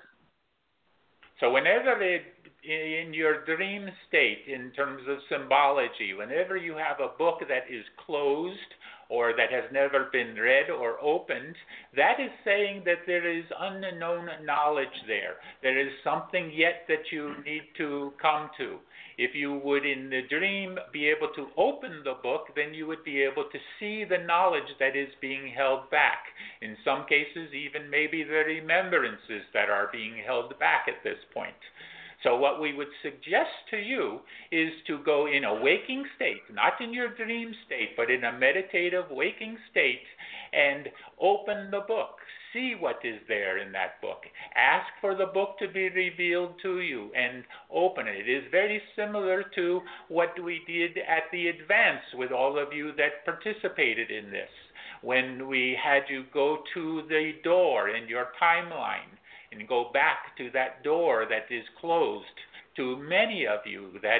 So whenever in your dream state, in terms of symbology, whenever you have a book that is closed or that has never been read or opened, that is saying that there is unknown knowledge there. There is something yet that you need to come to. If you would, in the dream, be able to open the book, then you would be able to see the knowledge that is being held back. In some cases, even maybe the remembrances that are being held back at this point. So what we would suggest to you is to go in a waking state, not in your dream state, but in a meditative waking state, and open the book. See what is there in that book. Ask for the book to be revealed to you and open it. It is very similar to what we did at the advance with all of you that participated in this, when we had you go to the door in your timeline and go back to that door that is closed to many of you, that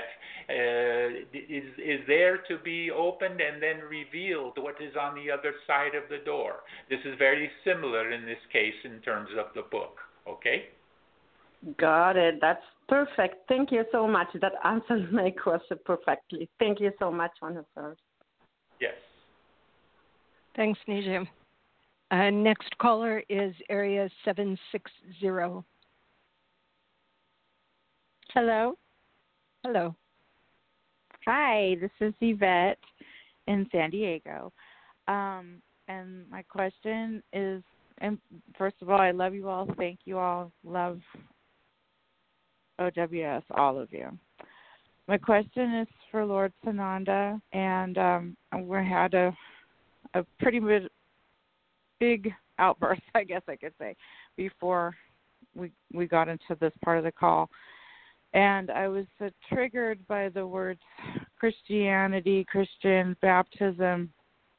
is there to be opened and then revealed what is on the other side of the door. This is very similar in this case in terms of the book, okay? Got it. That's perfect. Thank you so much. That answers my question perfectly. Thank you so much, wonderful. Yes. Thanks, Nijim. Next caller is area 760. Hello. Hello. Hi, this is Yvette in San Diego. And my question is, and first of all, I love you all. Thank you all. Love OWS, all of you. My question is for Lord Sananda, and we had a pretty big outburst, I guess I could say, before we got into this part of the call. And I was triggered by the words Christianity, Christian baptism.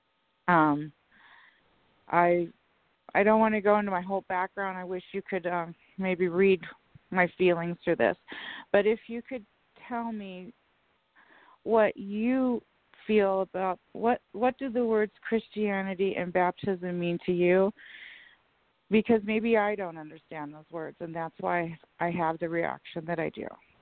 I don't want to go into my whole background. I wish you could maybe read my feelings through this. But if you could tell me what you feel about what do the words Christianity and baptism mean to you? Because maybe I don't understand those words, and that's why I have the reaction that I do.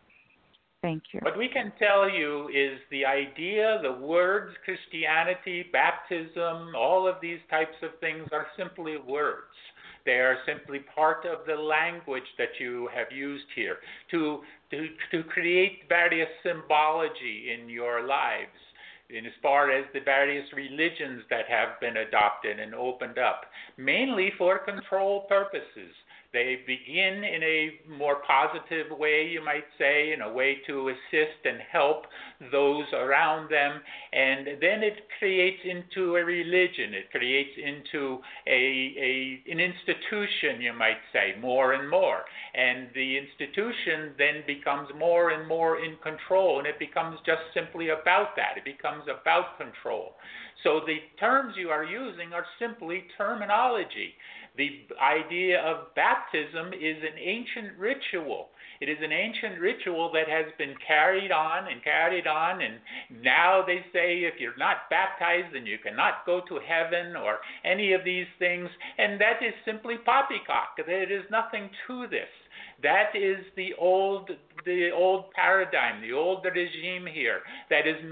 Thank you. What we can tell you is the idea, the words Christianity, baptism, all of these types of things are simply words. They are simply part of the language that you have used here to create various symbology in your lives, in as far as the various religions that have been adopted and opened up, mainly for control purposes. They begin in a more positive way, you might say, in a way to assist and help those around them, and then it creates into a religion. It creates into an institution, you might say, more and more. And the institution then becomes more and more in control, and it becomes just simply about that. It becomes about control. So the terms you are using are simply terminology. The idea of baptism is an ancient ritual. It is an ancient ritual that has been carried on, and now they say if you're not baptized, then you cannot go to heaven or any of these things, and that is simply poppycock. There is nothing to this. That is the old paradigm, the old regime here that is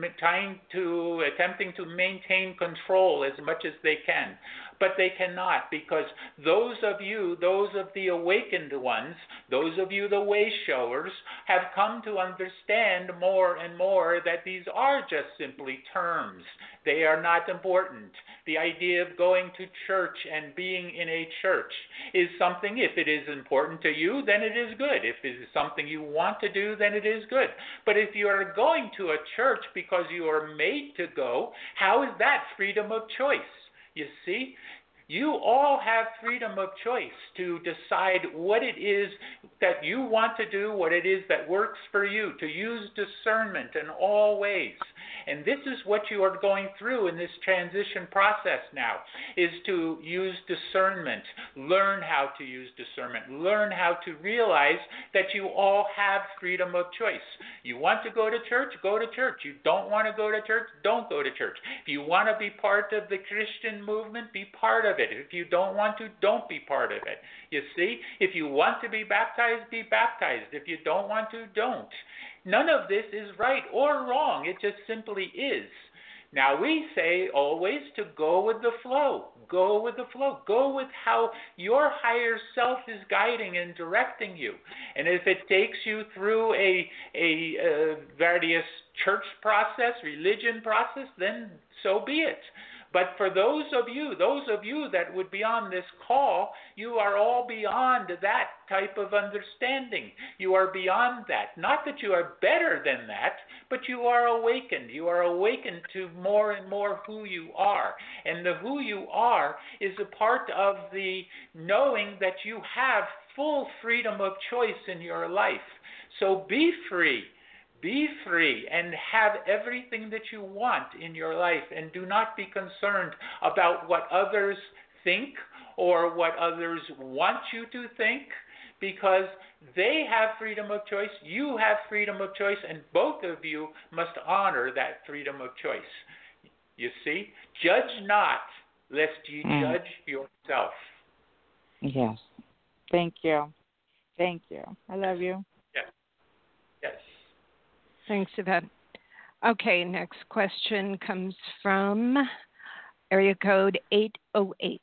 attempting to maintain control as much as they can. But they cannot, because those of the awakened ones, those of you the way showers, have come to understand more and more that these are just simply terms. They are not important. The idea of going to church and being in a church is something, if it is important to you, then it is good. If it is something you want to do, then it is good. But if you are going to a church because you are made to go, how is that freedom of choice? You see, you all have freedom of choice to decide what it is that you want to do, what it is that works for you, to use discernment in all ways. And this is what you are going through in this transition process now, is to use discernment, learn how to use discernment, learn how to realize that you all have freedom of choice. You want to go to church? Go to church. You don't want to go to church? Don't go to church. If you want to be part of the Christian movement, be part of it. If you don't want to, don't be part of it. You see, if you want to be baptized, be baptized. If you don't want to, don't. None of this is right or wrong. It just simply is. Now, we say always to go with the flow. Go with the flow. Go with how your higher self is guiding and directing you. And if it takes you through a various church process, religion process, then so be it. But for those of you that would be on this call, you are all beyond that type of understanding. You are beyond that. Not that you are better than that, but you are awakened. You are awakened to more and more who you are. And the who you are is a part of the knowing that you have full freedom of choice in your life. So be free. Be free and have everything that you want in your life, and do not be concerned about what others think or what others want you to think, because they have freedom of choice, you have freedom of choice, and both of you must honor that freedom of choice. You see? Judge not, lest ye judge yourself. Yes. Thank you. Thank you. I love you. Yes. Yes. Thanks, Yvette. Okay, next question comes from area code 808.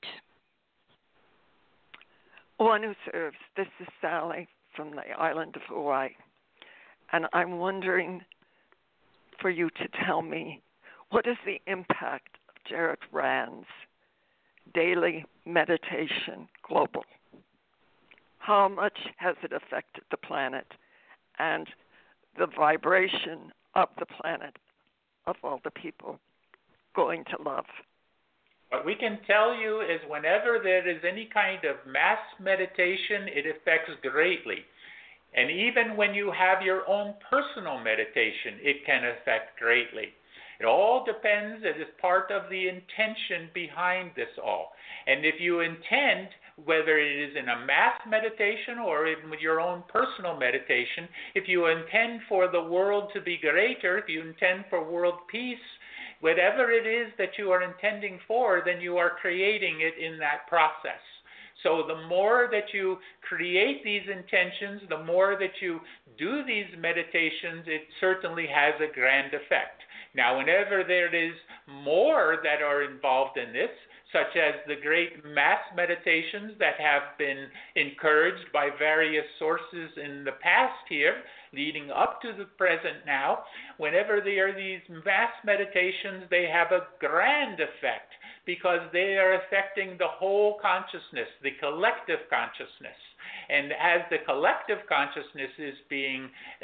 One who serves. This is Sally from the island of Hawaii. And I'm wondering for you to tell me, what is the impact of Jared Rand's daily meditation global? How much has it affected the planet and the vibration of the planet, of all the people going to love? What we can tell you is whenever there is any kind of mass meditation, it affects greatly. And even when you have your own personal meditation, it can affect greatly. It all depends, it is part of the intention behind this all. And if you intend, whether it is in a mass meditation or in your own personal meditation, if you intend for the world to be greater, if you intend for world peace, whatever it is that you are intending for, then you are creating it in that process. So the more that you create these intentions, the more that you do these meditations, it certainly has a grand effect. Now, whenever there is more that are involved in this, such as the great mass meditations that have been encouraged by various sources in the past here, leading up to the present now, whenever there are these mass meditations, they have a grand effect because they are affecting the whole consciousness, the collective consciousness. And as the collective consciousness is being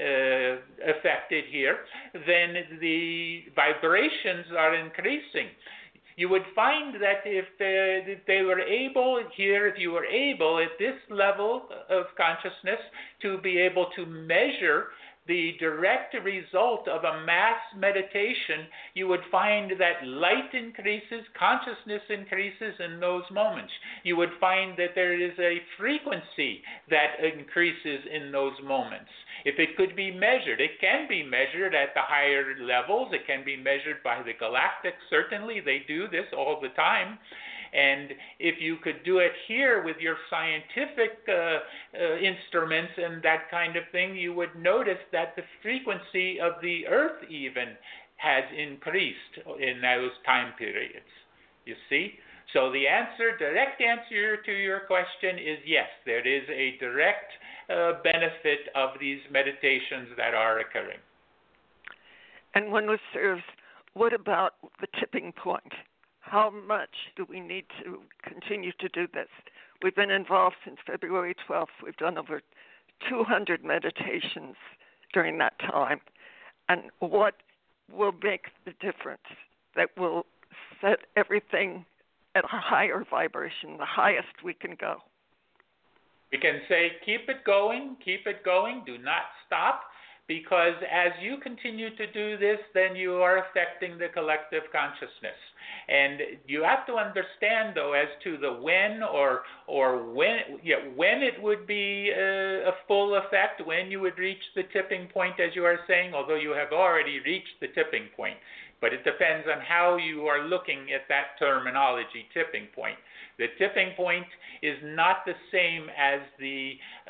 affected here, then the vibrations are increasing. You would find that if they were able here, if you were able at this level of consciousness to be able to measure the direct result of a mass meditation, you would find that light increases, consciousness increases in those moments. You would find that there is a frequency that increases in those moments. If it could be measured, it can be measured at the higher levels. It can be measured by the galactics. Certainly, they do this all the time. And if you could do it here with your scientific instruments and that kind of thing, you would notice that the frequency of the Earth even has increased in those time periods. You see? So the direct answer to your question is yes, there is a direct benefit of these meditations that are occurring. And one was served, what about the tipping point? How much do we need to continue to do this? We've been involved since February 12th. We've done over 200 meditations during that time. And what will make the difference that will set everything at a higher vibration, the highest we can go? We can say, keep it going, do not stop. Because as you continue to do this, then you are affecting the collective consciousness. And you have to understand, though, as to the when when it would be a full effect, when you would reach the tipping point, as you are saying, although you have already reached the tipping point. But it depends on how you are looking at that terminology, tipping point. The tipping point is not the same as the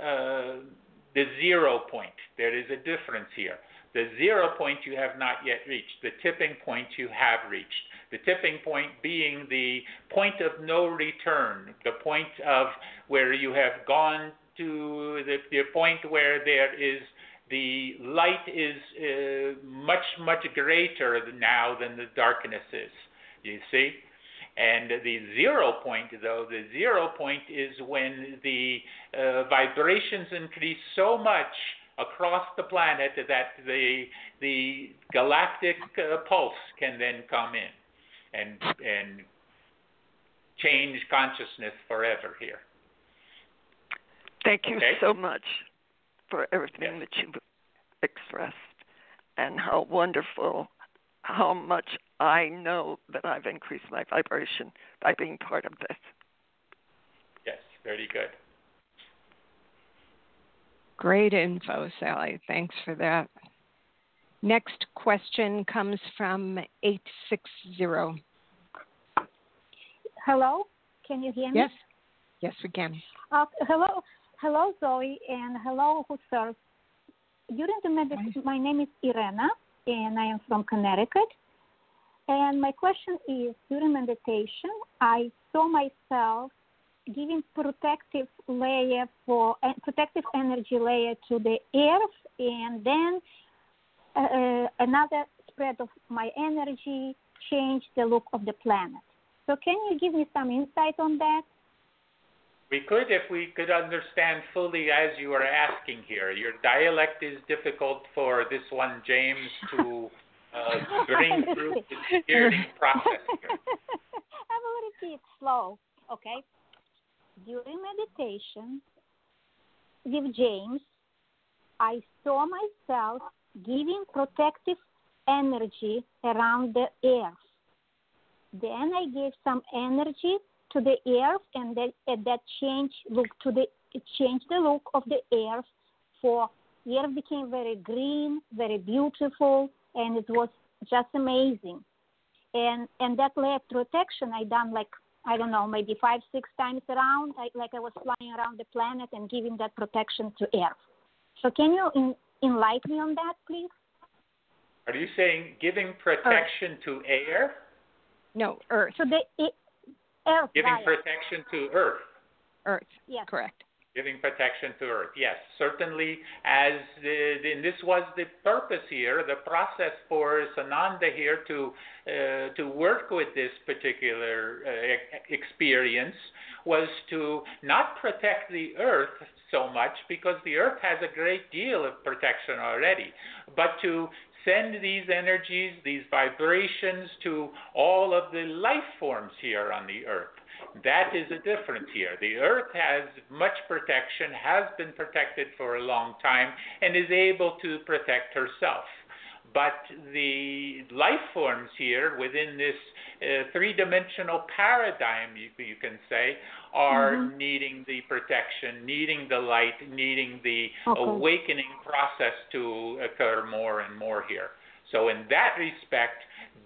0 point. There is a difference here. The 0 point you have not yet reached. The tipping point you have reached. The tipping point being the point of no return, the point of where you have gone to the point where there is the light is much, much greater now than the darkness is. You see? And the 0 point, though, the 0 point is when the vibrations increase so much across the planet that the galactic pulse can then come in and change consciousness forever here. Thank you so much for everything that you've expressed and how wonderful, how much I know that I've increased my vibration by being part of this. Yes, very good. Great info, Sally. Thanks for that. Next question comes from 860. Hello, can you hear me? Yes, yes, we can. Hello, Zoe, and hello, who serves. During the meditation, my name is Irena, and I am from Connecticut. And my question is, during meditation, I saw myself giving protective energy layer to the earth, and then another spread of my energy changed the look of the planet. So can you give me some insight on that? We could if we could understand fully as you are asking here. Your dialect is difficult for this one, James, to bring through the hearing process here. I will repeat slow, okay? During meditation with James, I saw myself giving protective energy around the earth. Then I gave some energy to the earth, and that changed the look of the earth. For the earth became very green, very beautiful, and it was just amazing. And that layer of protection I done maybe 5-6 times around, I was flying around the planet and giving that protection to Earth. So can you enlighten me on that, please? Are you saying giving protection to air? No, Earth. So Earth. Giving protection to Earth. Earth. Yes. Correct. Giving protection to Earth, yes. Certainly, and this was the purpose here, the process for Sananda here to work with this particular experience was to not protect the Earth so much, because the Earth has a great deal of protection already, but to send these energies, these vibrations to all of the life forms here on the Earth. That is a difference here. The Earth has much protection, has been protected for a long time, and is able to protect herself. But the life forms here within this three-dimensional paradigm, you can say, are needing the protection, needing the light, needing the awakening process to occur more and more here. So in that respect,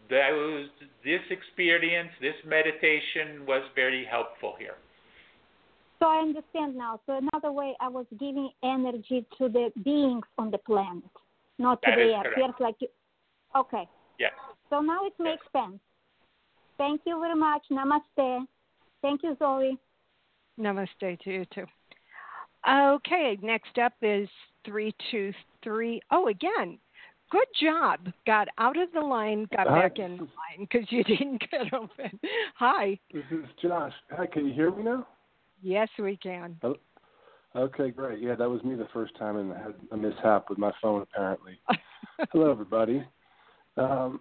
this experience, this meditation was very helpful here. So I understand now. So another way, I was giving energy to the beings on the planet, not to the Earth. Okay. Yes. So now it makes sense. Thank you very much. Namaste. Thank you, Zoe. Namaste to you too. Okay, next up is 323. Oh, again. Good job. Got out of the line, got back in the line because you didn't get open. Hi. This is Josh. Hi, can you hear me now? Yes, we can. Oh, okay, great. Yeah, that was me the first time, and I had a mishap with my phone, apparently. Hello, everybody. Hello,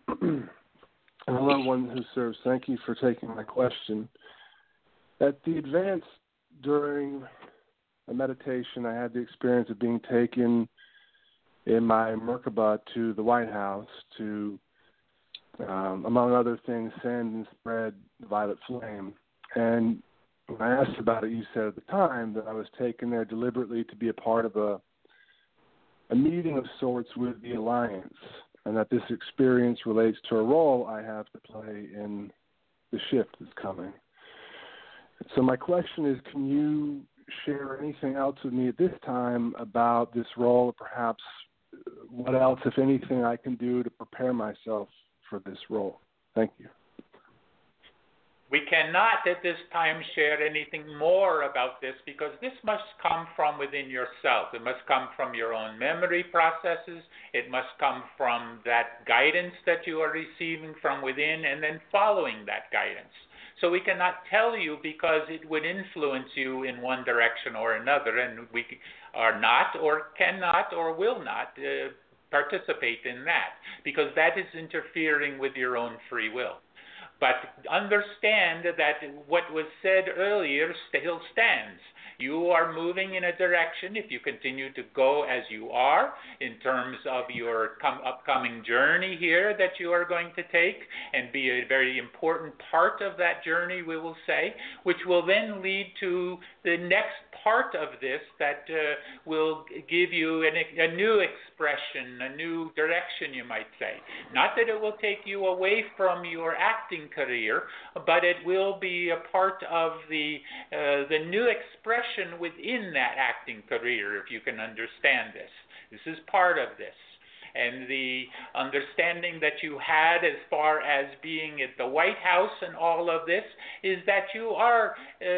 one who serves. Thank you for taking my question. At the advance during a meditation, I had the experience of being taken in my Merkaba to the White House to, among other things, send and spread the violet flame. And when I asked about it, you said at the time that I was taken there deliberately to be a part of a meeting of sorts with the Alliance, and that this experience relates to a role I have to play in the shift that's coming. So my question is, can you share anything else with me at this time about this role, or perhaps what else, if anything, I can do to prepare myself for this role? Thank you. We cannot at this time share anything more about this, because this must come from within yourself. It must come from your own memory processes. It must come from that guidance that you are receiving from within, and then following that guidance. So we cannot tell you, because it would influence you in one direction or another, and we are not or cannot or will not participate in that, because that is interfering with your own free will. But understand that what was said earlier still stands. You are moving in a direction, if you continue to go as you are, in terms of your upcoming journey here that you are going to take, and be a very important part of that journey, we will say, which will then lead to the next part of this that will give you a new expression, a new direction, you might say. Not that it will take you away from your acting career, but it will be a part of the new expression within that acting career, if you can understand this. This is part of this. And the understanding that you had as far as being at the White House and all of this is that you are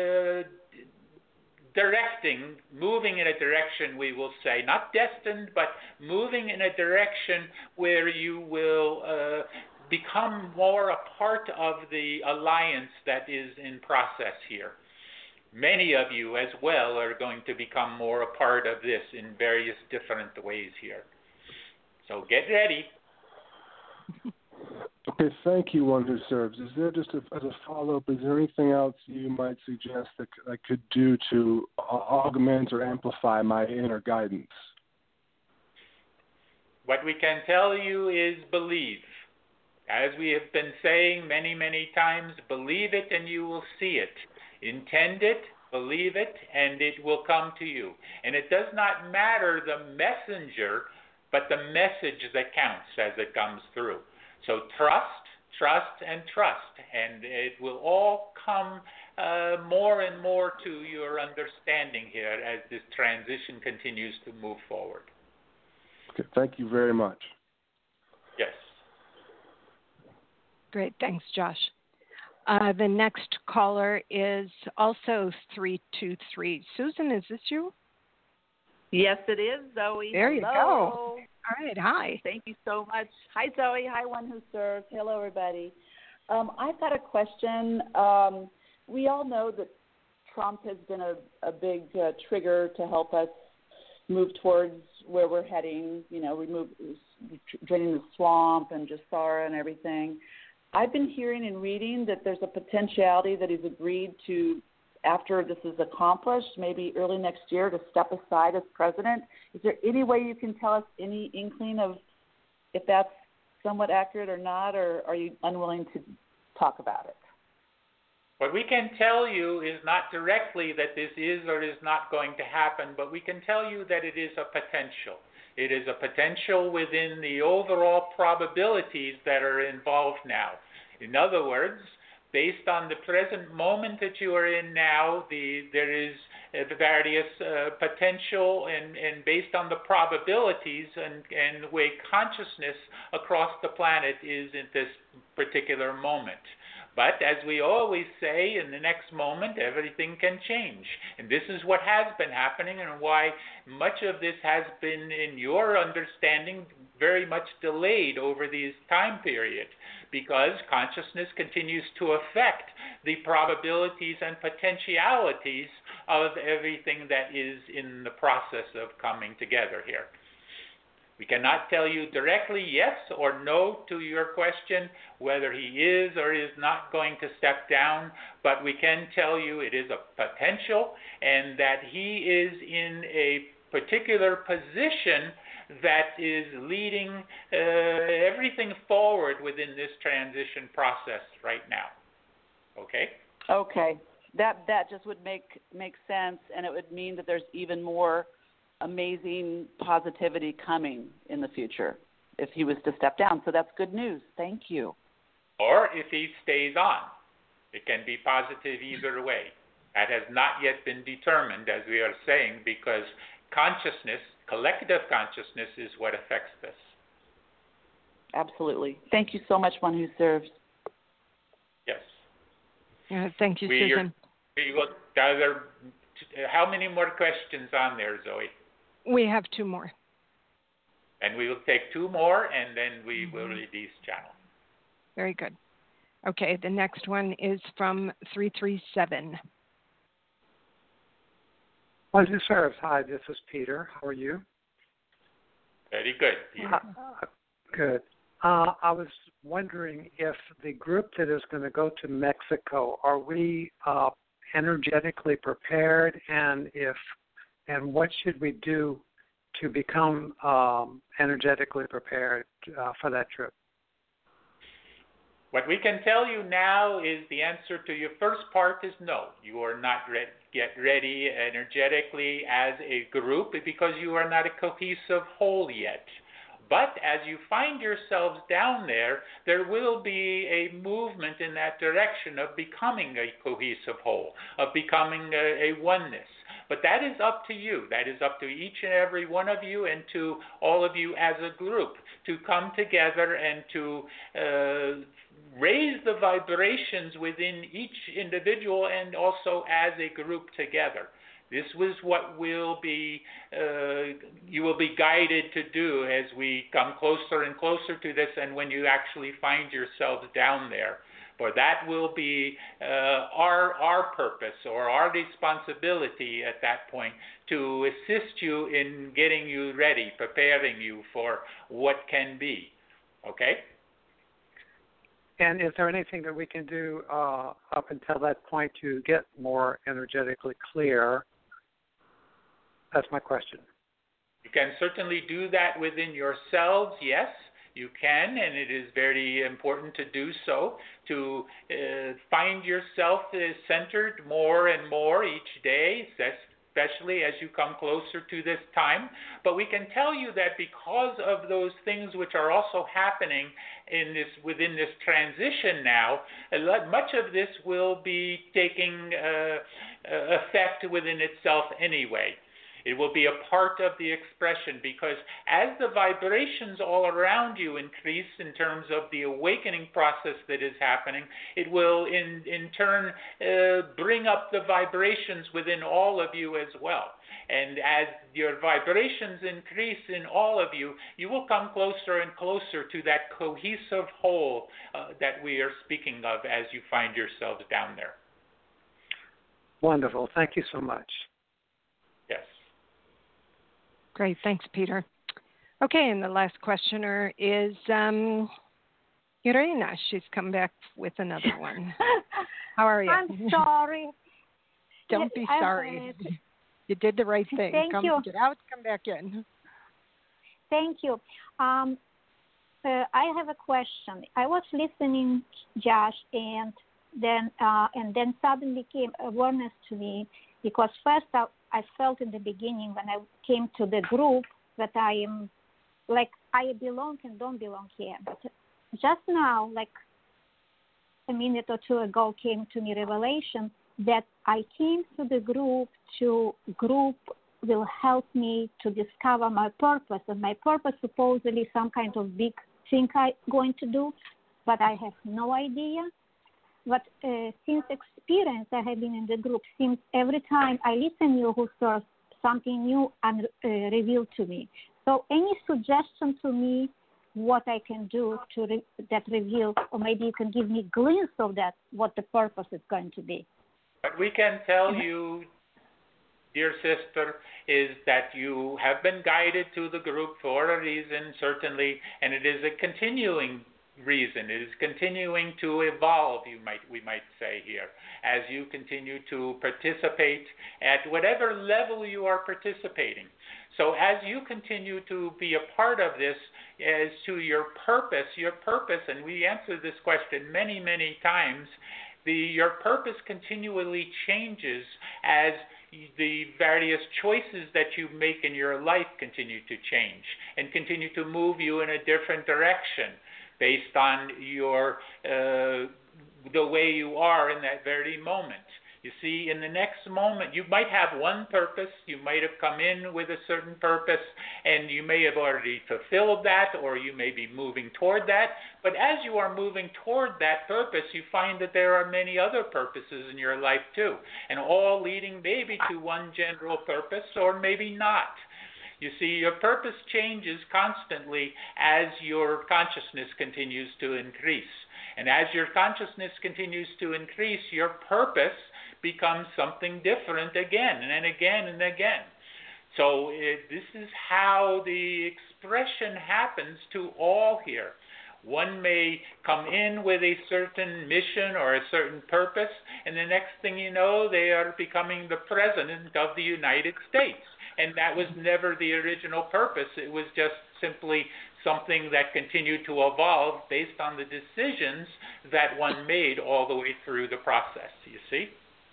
directing, moving in a direction, we will say, not destined, but moving in a direction where you will become more a part of the alliance that is in process here. Many of you as well are going to become more a part of this in various different ways here. So get ready. Okay, thank you, one who serves. Is there, just as a follow-up, is there anything else you might suggest that I could do to augment or amplify my inner guidance? What we can tell you is believe. As we have been saying many, many times, believe it and you will see it. Intend it, believe it, and it will come to you. And it does not matter the messenger, but the message that counts as it comes through. So trust, and trust, and it will all come more and more to your understanding here as this transition continues to move forward. Okay, thank you very much. Yes. Great. Thanks, Josh. The next caller is also 323. Susan, is this you? Yes, it is, Zoe. There you Hello. go. All right. Hi. Thank you so much. Hi, Zoe. Hi, One Who Serves. Hello, everybody. I've got a question. We all know that Trump has been a big trigger to help us move towards where we're heading, draining the swamp and Jassara and everything. I've been hearing and reading that there's a potentiality that he's agreed to, after this is accomplished, maybe early next year, to step aside as president. Is there any way you can tell us any inkling of if that's somewhat accurate or not, or are you unwilling to talk about it? What we can tell you is not directly that this is or is not going to happen, but we can tell you that it is a potential. It is a potential within the overall probabilities that are involved now. In other words, based on the present moment that you are in now, there is various potential, and based on the probabilities and the way consciousness across the planet is in this particular moment. But as we always say, in the next moment, everything can change. And this is what has been happening, and why much of this has been, in your understanding, very much delayed over this time period, because consciousness continues to affect the probabilities and potentialities of everything that is in the process of coming together here. We cannot tell you directly yes or no to your question whether he is or is not going to step down, but we can tell you it is a potential, and that he is in a particular position that is leading everything forward within this transition process right now. Okay? Okay. That just would make sense, and it would mean that there's even more amazing positivity coming in the future if he was to step down. So that's good news. Thank you. Or if he stays on. It can be positive either way. That has not yet been determined, as we are saying, because consciousness, collective consciousness, is what affects this. Absolutely. Thank you so much, One Who Serves. Yes. Thank you, Susan. How many more questions on there, Zoe? We have two more. And we will take two more, and then we will release channel. Very good. Okay, the next one is from 337. One Who Serves. Hi, this is Peter. How are you? Very good, Peter. Good. I was wondering if the group that is going to go to Mexico, are we energetically prepared, and what should we do to become energetically prepared for that trip? What we can tell you now is the answer to your first part is no. You are not yet ready energetically as a group because you are not a cohesive whole yet. But as you find yourselves down there, there will be a movement in that direction of becoming a cohesive whole, of becoming a oneness. But that is up to you. That is up to each and every one of you, and to all of you as a group, to come together and to raise the vibrations within each individual and also as a group together. This was what will be you will be guided to do as we come closer and closer to this, and when you actually find yourselves down there. For that will be our purpose or our responsibility at that point, to assist you in getting you ready, preparing you for what can be. Okay? And is there anything that we can do up until that point to get more energetically clear? That's my question. You can certainly do that within yourselves, yes. You can, and it is very important to do so, to find yourself centered more and more each day, especially as you come closer to this time. But we can tell you that because of those things which are also happening within this transition now, much of this will be taking effect within itself anyway. It will be a part of the expression, because as the vibrations all around you increase in terms of the awakening process that is happening, it will in turn bring up the vibrations within all of you as well. And as your vibrations increase in all of you, you will come closer and closer to that cohesive whole that we are speaking of as you find yourselves down there. Wonderful. Thank you so much. Yes. Great. Thanks, Peter. Okay, and the last questioner is Irena. She's come back with another one. How are you? I'm sorry. Don't be sorry. You did the right thing. Thank you. Get out, come back in. Thank you. I have a question. I was listening, Josh, and then suddenly came awareness to me, because first I felt in the beginning when I came to the group that I am like I belong and don't belong here. But just now, like a minute or two ago, came to me revelation that I came to the group will help me to discover my purpose. And my purpose supposedly some kind of big thing I'm going to do, but I have no idea. But since experience, I have been in the group. Since every time I listen to you, who serves something new and revealed to me. So, any suggestion to me what I can do to that reveal, or maybe you can give me a glimpse of that, what the purpose is going to be. What we can tell you, dear sister, is that you have been guided to the group for a reason, certainly, and it is a continuing reason. It is continuing to evolve, we might say here, as you continue to participate at whatever level you are participating. So as you continue to be a part of this, as to your purpose, and we answered this question many, many times, your purpose continually changes as the various choices that you make in your life continue to change and continue to move you in a different direction based on your the way you are in that very moment. You see, in the next moment, you might have one purpose, you might have come in with a certain purpose, and you may have already fulfilled that, or you may be moving toward that. But as you are moving toward that purpose, you find that there are many other purposes in your life too, and all leading maybe to one general purpose, or maybe not. You see, your purpose changes constantly as your consciousness continues to increase. And as your consciousness continues to increase, your purpose becomes something different again and again and again. So this is how the expression happens to all here. One may come in with a certain mission or a certain purpose, and the next thing you know, they are becoming the President of the United States. And that was never the original purpose. It was just simply something that continued to evolve based on the decisions that one made all the way through the process, you see?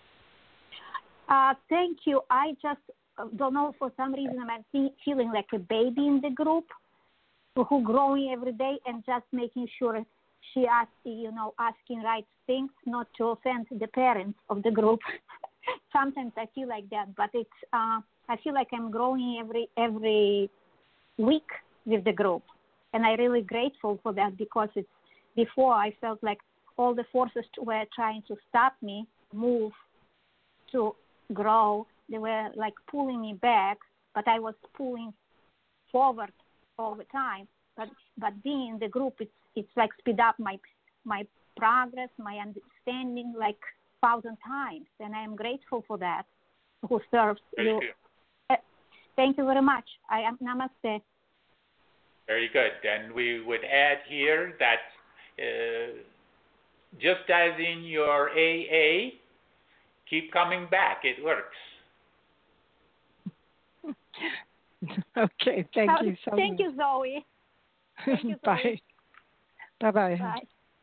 Thank you. I just don't know, for some reason I'm feeling like a baby in the group who growing every day and just making sure she asking right things, not to offend the parents of the group. Sometimes I feel like that, but it's I feel like I'm growing every week with the group, and I'm really grateful for that, because it's before I felt like all the forces were trying to stop me move to grow. They were like pulling me back, but I was pulling forward all the time. But being in the group, it's like speed up my progress, my understanding like 1,000 times, and I am grateful for that. Who serves you? Thank you very much. I am namaste. Very good. And we would add here that just as in your AA, keep coming back. It works. Okay, thank you so much. Thank you, Zoe. Thank you, Zoe. Bye. Bye-bye. Bye.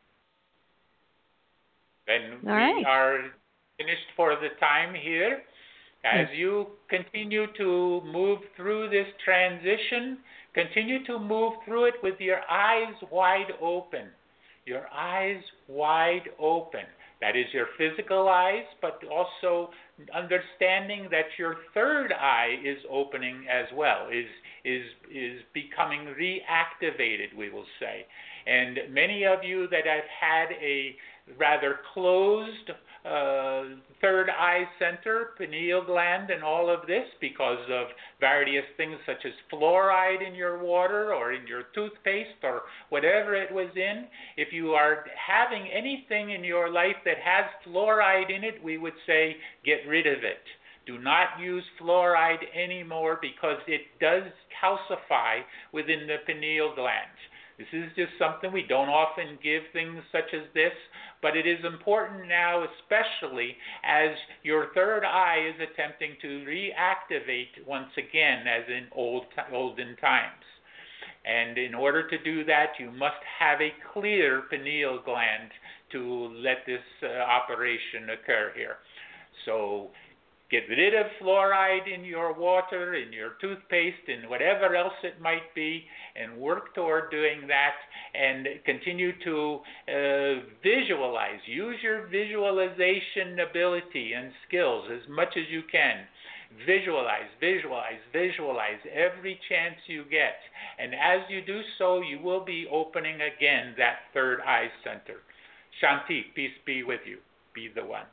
Then All we right. are finished for the time here. As you continue to move through this transition, continue to move through it with your eyes wide open. Your eyes wide open. That is your physical eyes, but also understanding that your third eye is opening as well, is becoming reactivated, we will say. And many of you that have had a rather closed third eye center, pineal gland, and all of this because of various things such as fluoride in your water or in your toothpaste or whatever it was in. If you are having anything in your life that has fluoride in it, we would say get rid of it. Do not use fluoride anymore because it does calcify within the pineal gland. This is just something we don't often give things such as this, but it is important now, especially as your third eye is attempting to reactivate once again as in olden times. And in order to do that, you must have a clear pineal gland to let this operation occur here. So get rid of fluoride in your water, in your toothpaste, and whatever else it might be, and work toward doing that, and continue to visualize. Use your visualization ability and skills as much as you can. Visualize, visualize, visualize every chance you get. And as you do so, you will be opening again that third eye center. Shanti, peace be with you. Be the one.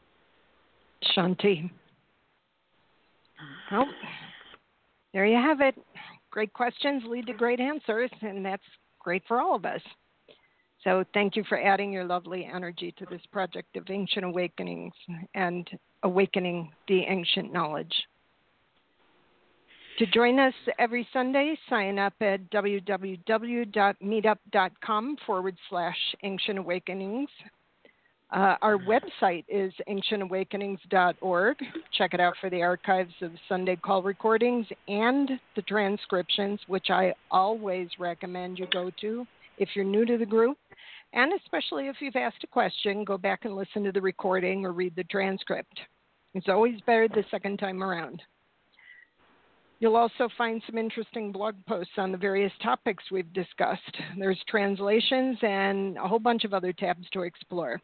Shanti. Well, there you have it. Great questions lead to great answers, and that's great for all of us. So thank you for adding your lovely energy to this project of Ancient Awakenings and awakening the ancient knowledge. To join us every Sunday, sign up at www.meetup.com/Ancient Awakenings. Our website is ancientawakenings.org. Check it out for the archives of Sunday call recordings and the transcriptions, which I always recommend you go to if you're new to the group. And especially if you've asked a question, go back and listen to the recording or read the transcript. It's always better the second time around. You'll also find some interesting blog posts on the various topics we've discussed. There's translations and a whole bunch of other tabs to explore.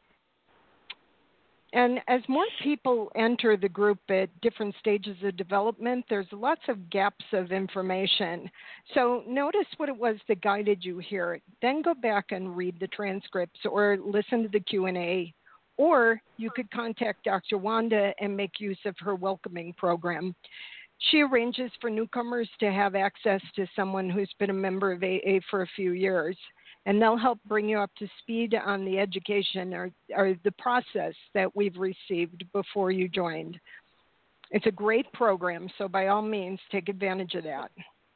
And as more people enter the group at different stages of development, there's lots of gaps of information. So notice what it was that guided you here. Then go back and read the transcripts or listen to the Q&A. Or you could contact Dr. Wanda and make use of her welcoming program. She arranges for newcomers to have access to someone who's been a member of AA for a few years. And they'll help bring you up to speed on the education or the process that we've received before you joined. It's a great program, so by all means, take advantage of that.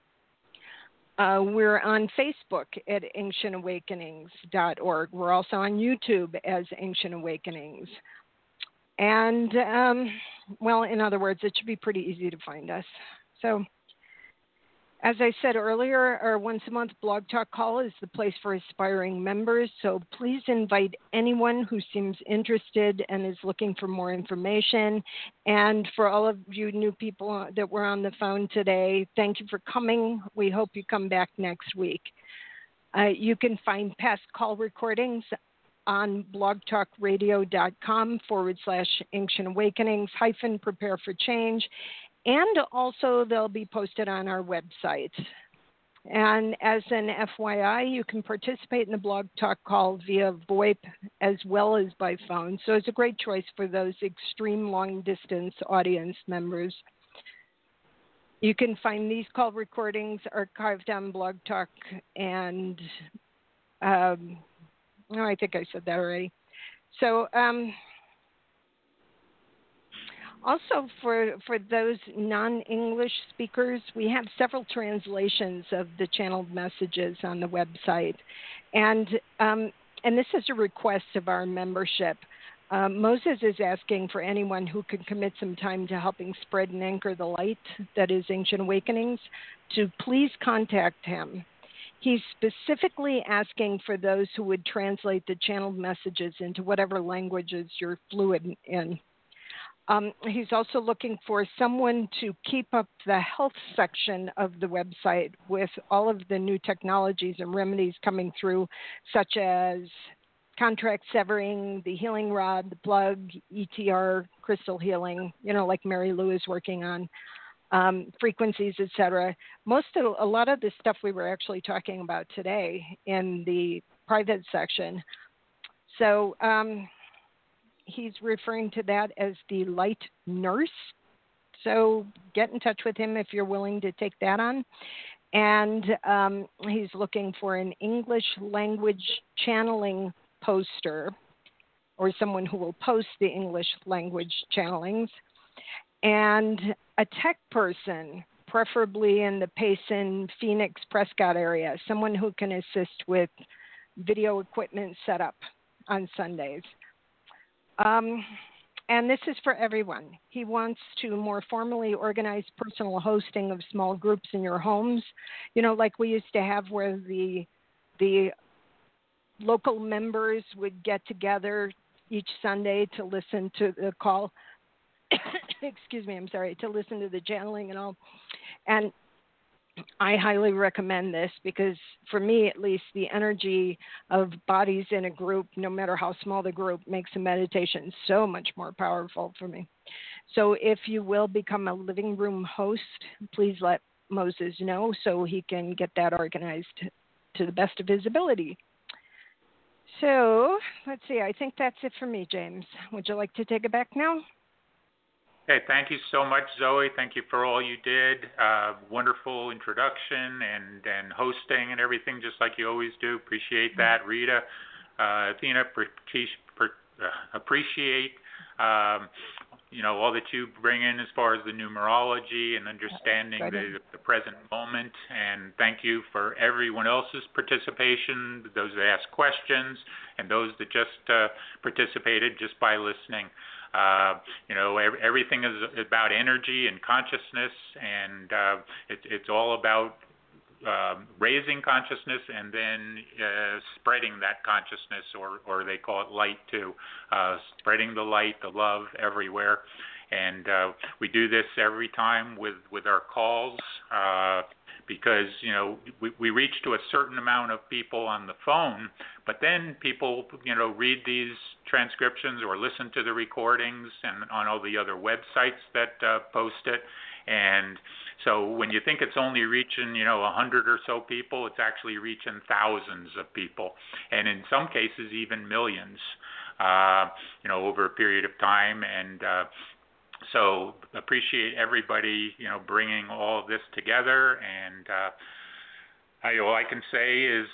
We're on Facebook at ancientawakenings.org. We're also on YouTube as Ancient Awakenings. And, well, in other words, it should be pretty easy to find us. So, as I said earlier, our once-a-month Blog Talk call is the place for aspiring members, so please invite anyone who seems interested and is looking for more information. And for all of you new people that were on the phone today, thank you for coming. We hope you come back next week. You can find past call recordings on blogtalkradio.com/Ancient Awakenings _prepare for change. And also they'll be posted on our website. And as an FYI, you can participate in the Blog Talk call via VoIP as well as by phone. So it's a great choice for those extreme long-distance audience members. You can find these call recordings archived on Blog Talk and, I think I said that already. So, also, for those non-English speakers, we have several translations of the channeled messages on the website. And this is a request of our membership. Moses is asking for anyone who can commit some time to helping spread and anchor the light that is Ancient Awakenings to please contact him. He's specifically asking for those who would translate the channeled messages into whatever languages you're fluent in. He's also looking for someone to keep up the health section of the website with all of the new technologies and remedies coming through, such as contract severing, the healing rod, the plug, ETR, crystal healing, like Mary Lou is working on, frequencies, etc. A lot of the stuff we were actually talking about today in the private section. So he's referring to that as the light nurse. So get in touch with him if you're willing to take that on. And he's looking for an English language channeling poster, or someone who will post the English language channelings, and a tech person, preferably in the Payson, Phoenix, Prescott area, someone who can assist with video equipment setup on Sundays. And this is for everyone. He wants to more formally organize personal hosting of small groups in your homes, like we used to have, where the local members would get together each Sunday to listen to the call. Excuse me, to listen to the channeling and all. And I highly recommend this because, for me at least, the energy of bodies in a group, no matter how small the group, makes a meditation so much more powerful for me. So if you will become a living room host, please let Moses know so he can get that organized to the best of his ability. So, let's see. I think that's it for me, James. Would you like to take it back now? Okay, thank you so much, Zoe. Thank you for all you did. Wonderful introduction and hosting and everything, just like you always do. Appreciate that. Rita, Athena, appreciate all that you bring in as far as the numerology and understanding the present moment. And thank you for everyone else's participation, those that asked questions and those that just participated just by listening. Everything is about energy and consciousness, and it's all about raising consciousness and then spreading that consciousness, or they call it light too, spreading the light, the love everywhere. And we do this every time with our calls because, we reach to a certain amount of people on the phone, but then people, read these transcriptions or listen to the recordings and on all the other websites that post it. And so when you think it's only reaching, 100 or so people, it's actually reaching thousands of people, and in some cases even millions, over a period of time. And so appreciate everybody, bringing all of this together. And all I can say is,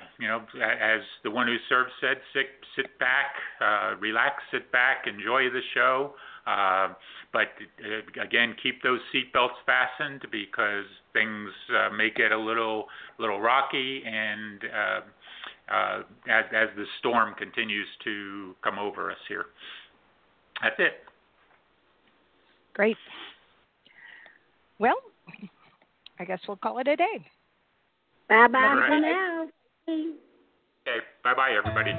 as the one who served said, sit back, relax, sit back, enjoy the show. But again, keep those seatbelts fastened because things may get a little rocky, and as the storm continues to come over us here. That's it. Great. Well, I guess we'll call it a day. Bye-bye for now. Okay, bye-bye, everybody.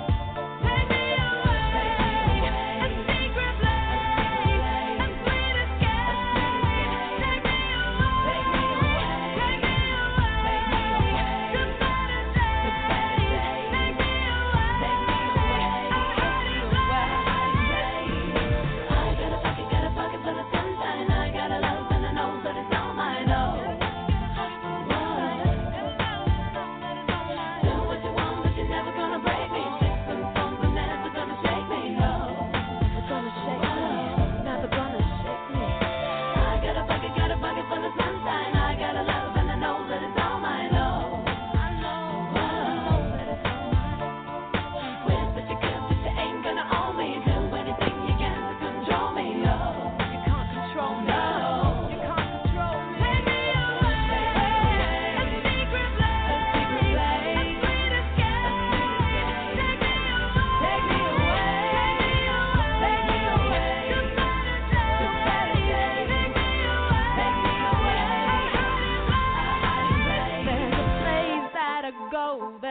Sweetest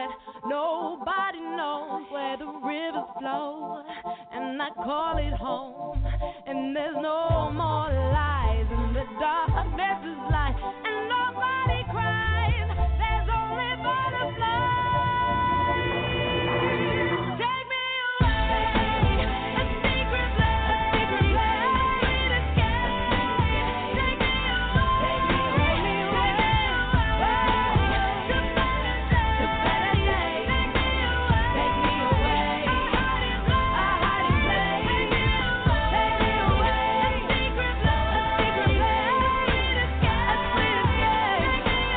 that nobody knows where the rivers flow, and I call it home. And there's no more lies, and the darkness is light, and nobody cries. There's only butterflies. Take me away, a secret place, sweet escape. Take me away, to better days. Take me away, a hiding place. Take me away, a secret place, sweet escape, sweet escape.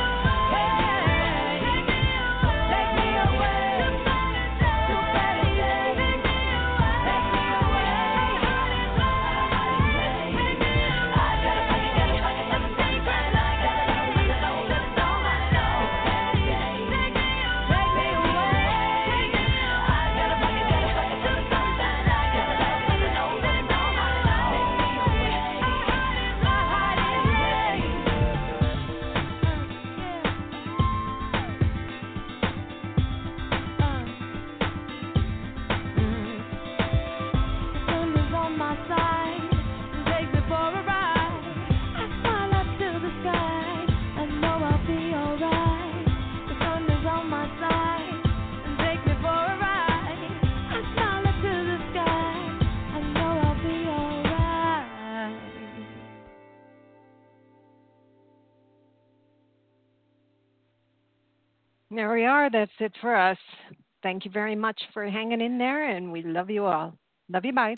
Take me away, to better days. Take me away, I gotta find a secret. I gotta love and know that it's all I know. Take me away, I gotta find a secret to the sunshine. I gotta love and know that it's all I know. My hiding place. The sun is on my side and take me for a ride. I smile up to the sky, I know I'll be alright. The sun is on my side and take me for a ride. I smile up to the sky, I know I'll be alright. There we are. That's it for us. Thank you very much for hanging in there, and we love you all. Love you. Bye.